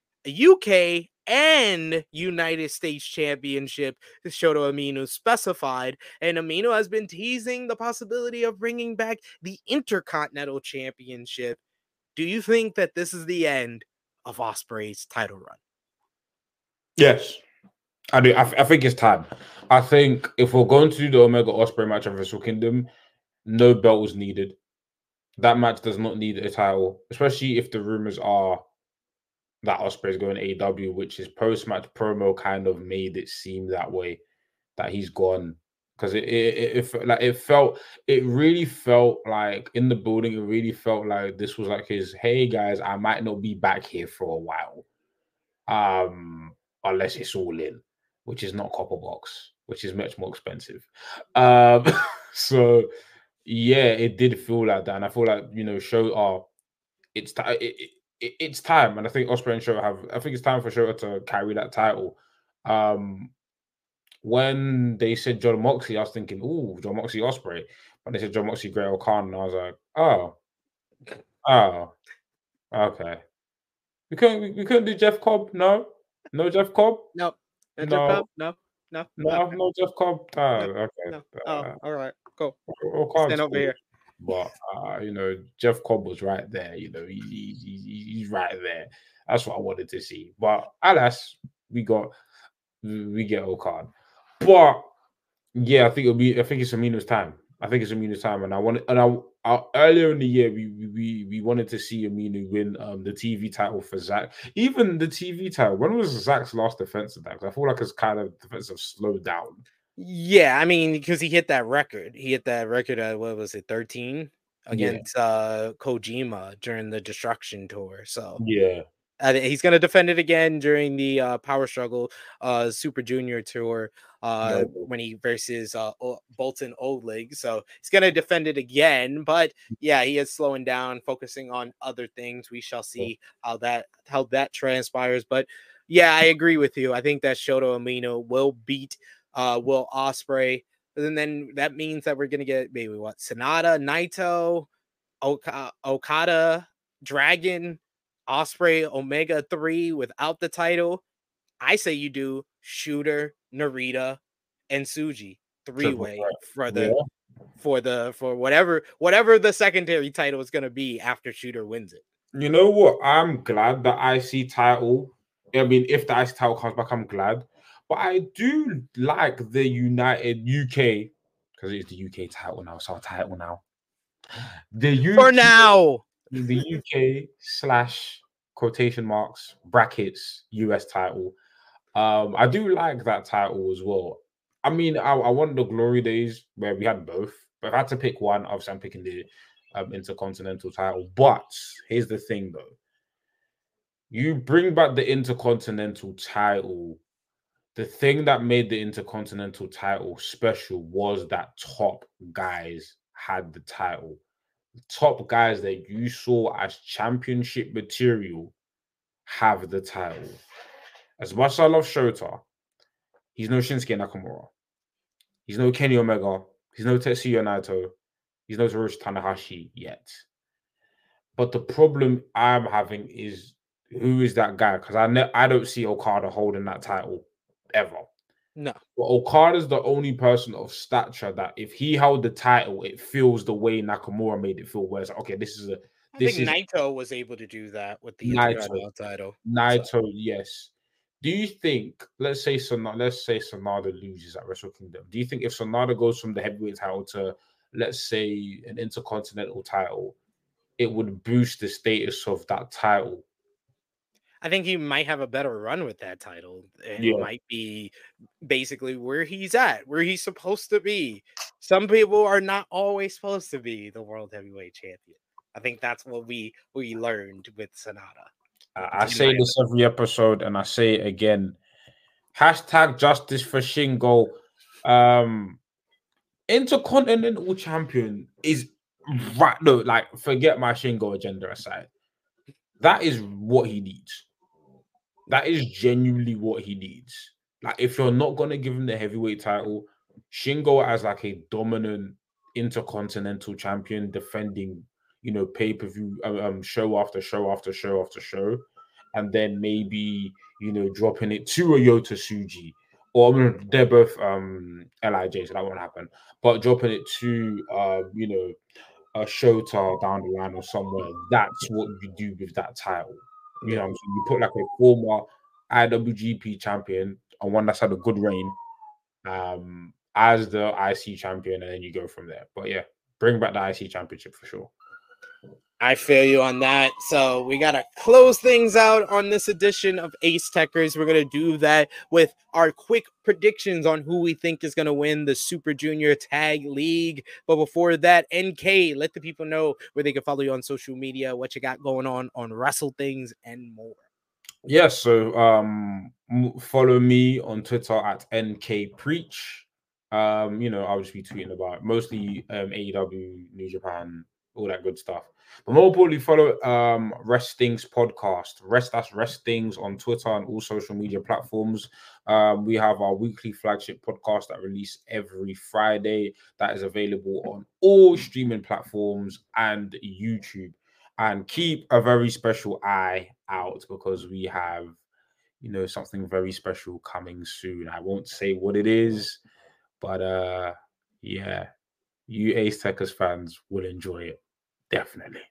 UK and United States Championship. Shota Umino specified, and Umino has been teasing the possibility of bringing back the Intercontinental Championship. Do you think that this is the end of Ospreay's title run? Yes, I do. I think it's time. I think if we're going to do the Omega Ospreay match of Wrestle Kingdom, no belt was needed. That match does not need a title, especially if the rumors are that Ospreay is going to AEW, which his post-match promo kind of made it seem that way, that he's gone. Because it really felt like in the building, it really felt like this was like his, hey guys, I might not be back here for a while. Unless it's All In, which is not Copper Box, which is much more expensive. So yeah, it did feel like that. And I feel like, Shota, it's time. And I think Ospreay and Shota I think it's time for Shota to carry that title. When they said Jon Moxley, I was thinking, ooh, Jon Moxley Ospreay. When they said Jon Moxley Great-O-Khan, and I was like, oh, okay. We couldn't do Jeff Cobb. No Jeff Cobb. No. No. Jeff Cobb? No Jeff Cobb. Okay. No. All right. Go. Stand over here. But Jeff Cobb was right there. He's right there. That's what I wanted to see. But alas, we get O-Khan. But yeah, I think it's Umino's time. And earlier in the year we wanted to see Umino win the TV title for Zack. Even the TV title. When was Zack's last defense of that? Because I feel like his kind of defensive slowed down. Yeah, I mean, because he hit that record. He hit that record at, what was it, 13 against Kojima during the Destruction Tour. So yeah. He's going to defend it again during the Power Struggle Super Junior Tour when he versus Bolton Oleg. So he's going to defend it again. But yeah, he is slowing down, focusing on other things. We shall see how that transpires. But yeah, I agree with you. I think that Shota Umino will beat Will Ospreay. And then that means that we're going to get maybe Sonata, Naito, Okada, Dragon, Ospreay, Omega 3 without the title. I say you do Shooter, Narita, and Tsuji 3-way for whatever the secondary title is going to be after Shooter wins it. You know what? I'm glad the IC title I mean, if the IC title comes back, I'm glad. But I do like the United UK, because it's the UK title now, it's our title now. For now. The UK slash quotation marks brackets US title. I do like that title as well. I mean, I want the glory days where we had both, but if I had to pick one, obviously I'm picking the Intercontinental title. But here's the thing, though: you bring back the Intercontinental title. The thing that made the Intercontinental title special was that top guys had the title. Top guys that you saw as championship material have the title. As much as I love Shota, he's no Shinsuke Nakamura. He's no Kenny Omega. He's no Tetsuya Naito. He's no Hiroshi Tanahashi yet. But the problem I'm having is, who is that guy? Because I don't see Okada holding that title ever. No. But Okada's the only person of stature that if he held the title, it feels the way Nakamura made it feel. Where it's like, okay, I think Naito was able to do that with the Intercontinental title. Naito, yes. Do you think, let's say Sonata loses at Wrestle Kingdom. Do you think if Sonata goes from the heavyweight title to, let's say, an Intercontinental title, it would boost the status of that title? I think he might have a better run with that title. It might be basically where he's at, where he's supposed to be. Some people are not always supposed to be the World Heavyweight Champion. I think that's what we learned with Sonata. I say this every episode, and I say it again. Hashtag justice for Shingo. Intercontinental champion is right. No, like, forget my Shingo agenda aside. That is what he needs. That is genuinely what he needs. Like, if you're not gonna give him the heavyweight title, Shingo as like a dominant intercontinental champion defending, pay-per-view, show after show after show after show, and then maybe dropping it to a Yota Tsuji, or they're both LIJ, so that won't happen. But dropping it to a Shota down the line or somewhere. That's what you do with that title. You know what I'm saying? You put like a former IWGP champion and one that's had a good reign as the IC champion, and then you go from there. But yeah, bring back the IC championship for sure. I feel you on that. So we got to close things out on this edition of Ace Techers. We're going to do that with our quick predictions on who we think is going to win the Super Junior Tag League. But before that, NK, let the people know where they can follow you on social media, what you got going on Wrestle Things, and more. Yeah, so follow me on Twitter at NK Preach. I'll just be tweeting about mostly AEW, New Japan, all that good stuff. But more importantly, follow Restings podcast. Restings on Twitter and all social media platforms. We have our weekly flagship podcast that release every Friday. That is available on all streaming platforms and YouTube. And keep a very special eye out, because we have, something very special coming soon. I won't say what it is, but yeah, you Ace Techers fans will enjoy it. Definitely.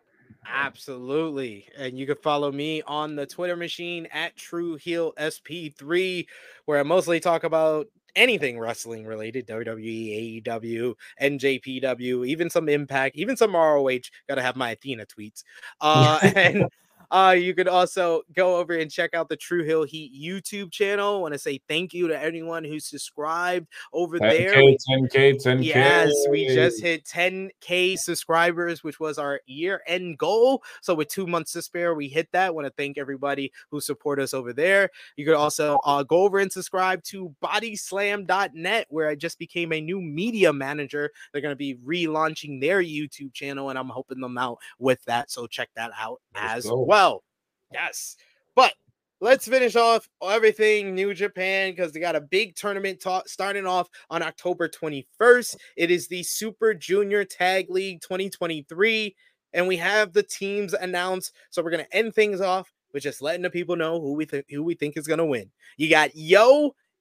Absolutely. And you can follow me on the Twitter machine at TrueHeelSP3, where I mostly talk about anything wrestling related: WWE, AEW, NJPW, even some Impact, even some ROH. Gotta have my Athena tweets. And you could also go over and check out the True Hill Heat YouTube channel. I want to say thank you to anyone who subscribed over 10K, there. 10K. Yes, we just hit 10K subscribers, which was our year-end goal. So with 2 months to spare, we hit that. I want to thank everybody who support us over there. You could also go over and subscribe to bodyslam.net, where I just became a new media manager. They're going to be relaunching their YouTube channel, and I'm helping them out with that. So check that out as well. Yes, but let's finish off everything New Japan, because they got a big tournament starting off on October 21st. It is the Super Junior Tag League 2023, and we have the teams announced. So we're going to end things off with just letting the people know who we think is going to win. You got Yo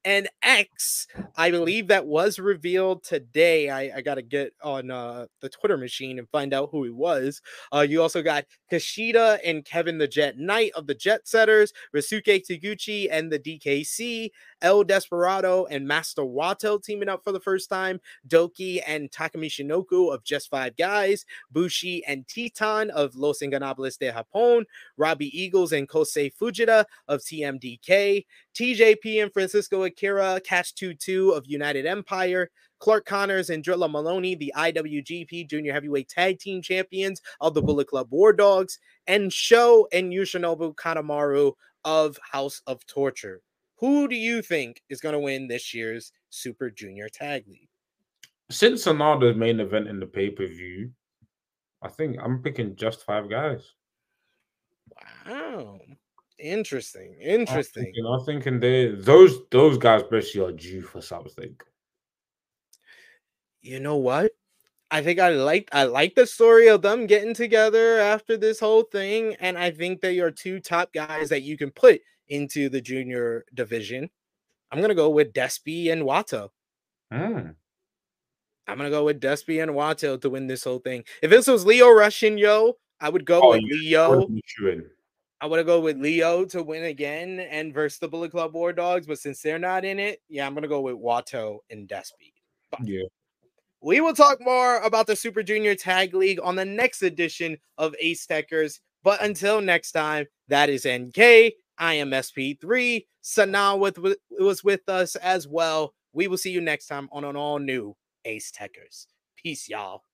and X. I believe that was revealed today. I got to get on the Twitter machine and find out who he was. You also got Kushida and Kevin the Jet Knight of the Jet Setters, Ryosuke Taguchi and the DKC, El Desperado and Master Wato teaming up for the first time, Doki and Takumi Shinoku of Just Five Guys, Bushi and Titan of Los Ingobernables de Japón, Robbie Eagles and Kosei Fujita of TMDK, TJP and Francisco Akira, Catch 2-2 of United Empire, Clark Connors and Drilla Maloney, the IWGP Junior Heavyweight Tag Team Champions of the Bullet Club War Dogs, and Sho and Yoshinobu Kanemaru of House of Torture. Who do you think is going to win this year's Super Junior Tag League? Since Sonada's main event in the pay-per-view, I think I'm picking Just Five Guys. Wow. Interesting. I'm thinking those guys basically are due for something. You know what? I think I like the story of them getting together after this whole thing, and I think they are two top guys that you can put into the junior division. I'm gonna go with Despy and Wato. I'm gonna go with Despy and Wato to win this whole thing. If this was Leo Russian, I would go with Leo. I would go with Leo to win again and versus the Bullet Club War Dogs, but since they're not in it, I'm gonna go with Wato and Despy. But we will talk more about the Super Junior Tag League on the next edition of Ace Techers. But until next time, that is NK. I am SP3. Sanaa was with us as well. We will see you next time on an all new Ace Techers. Peace, y'all.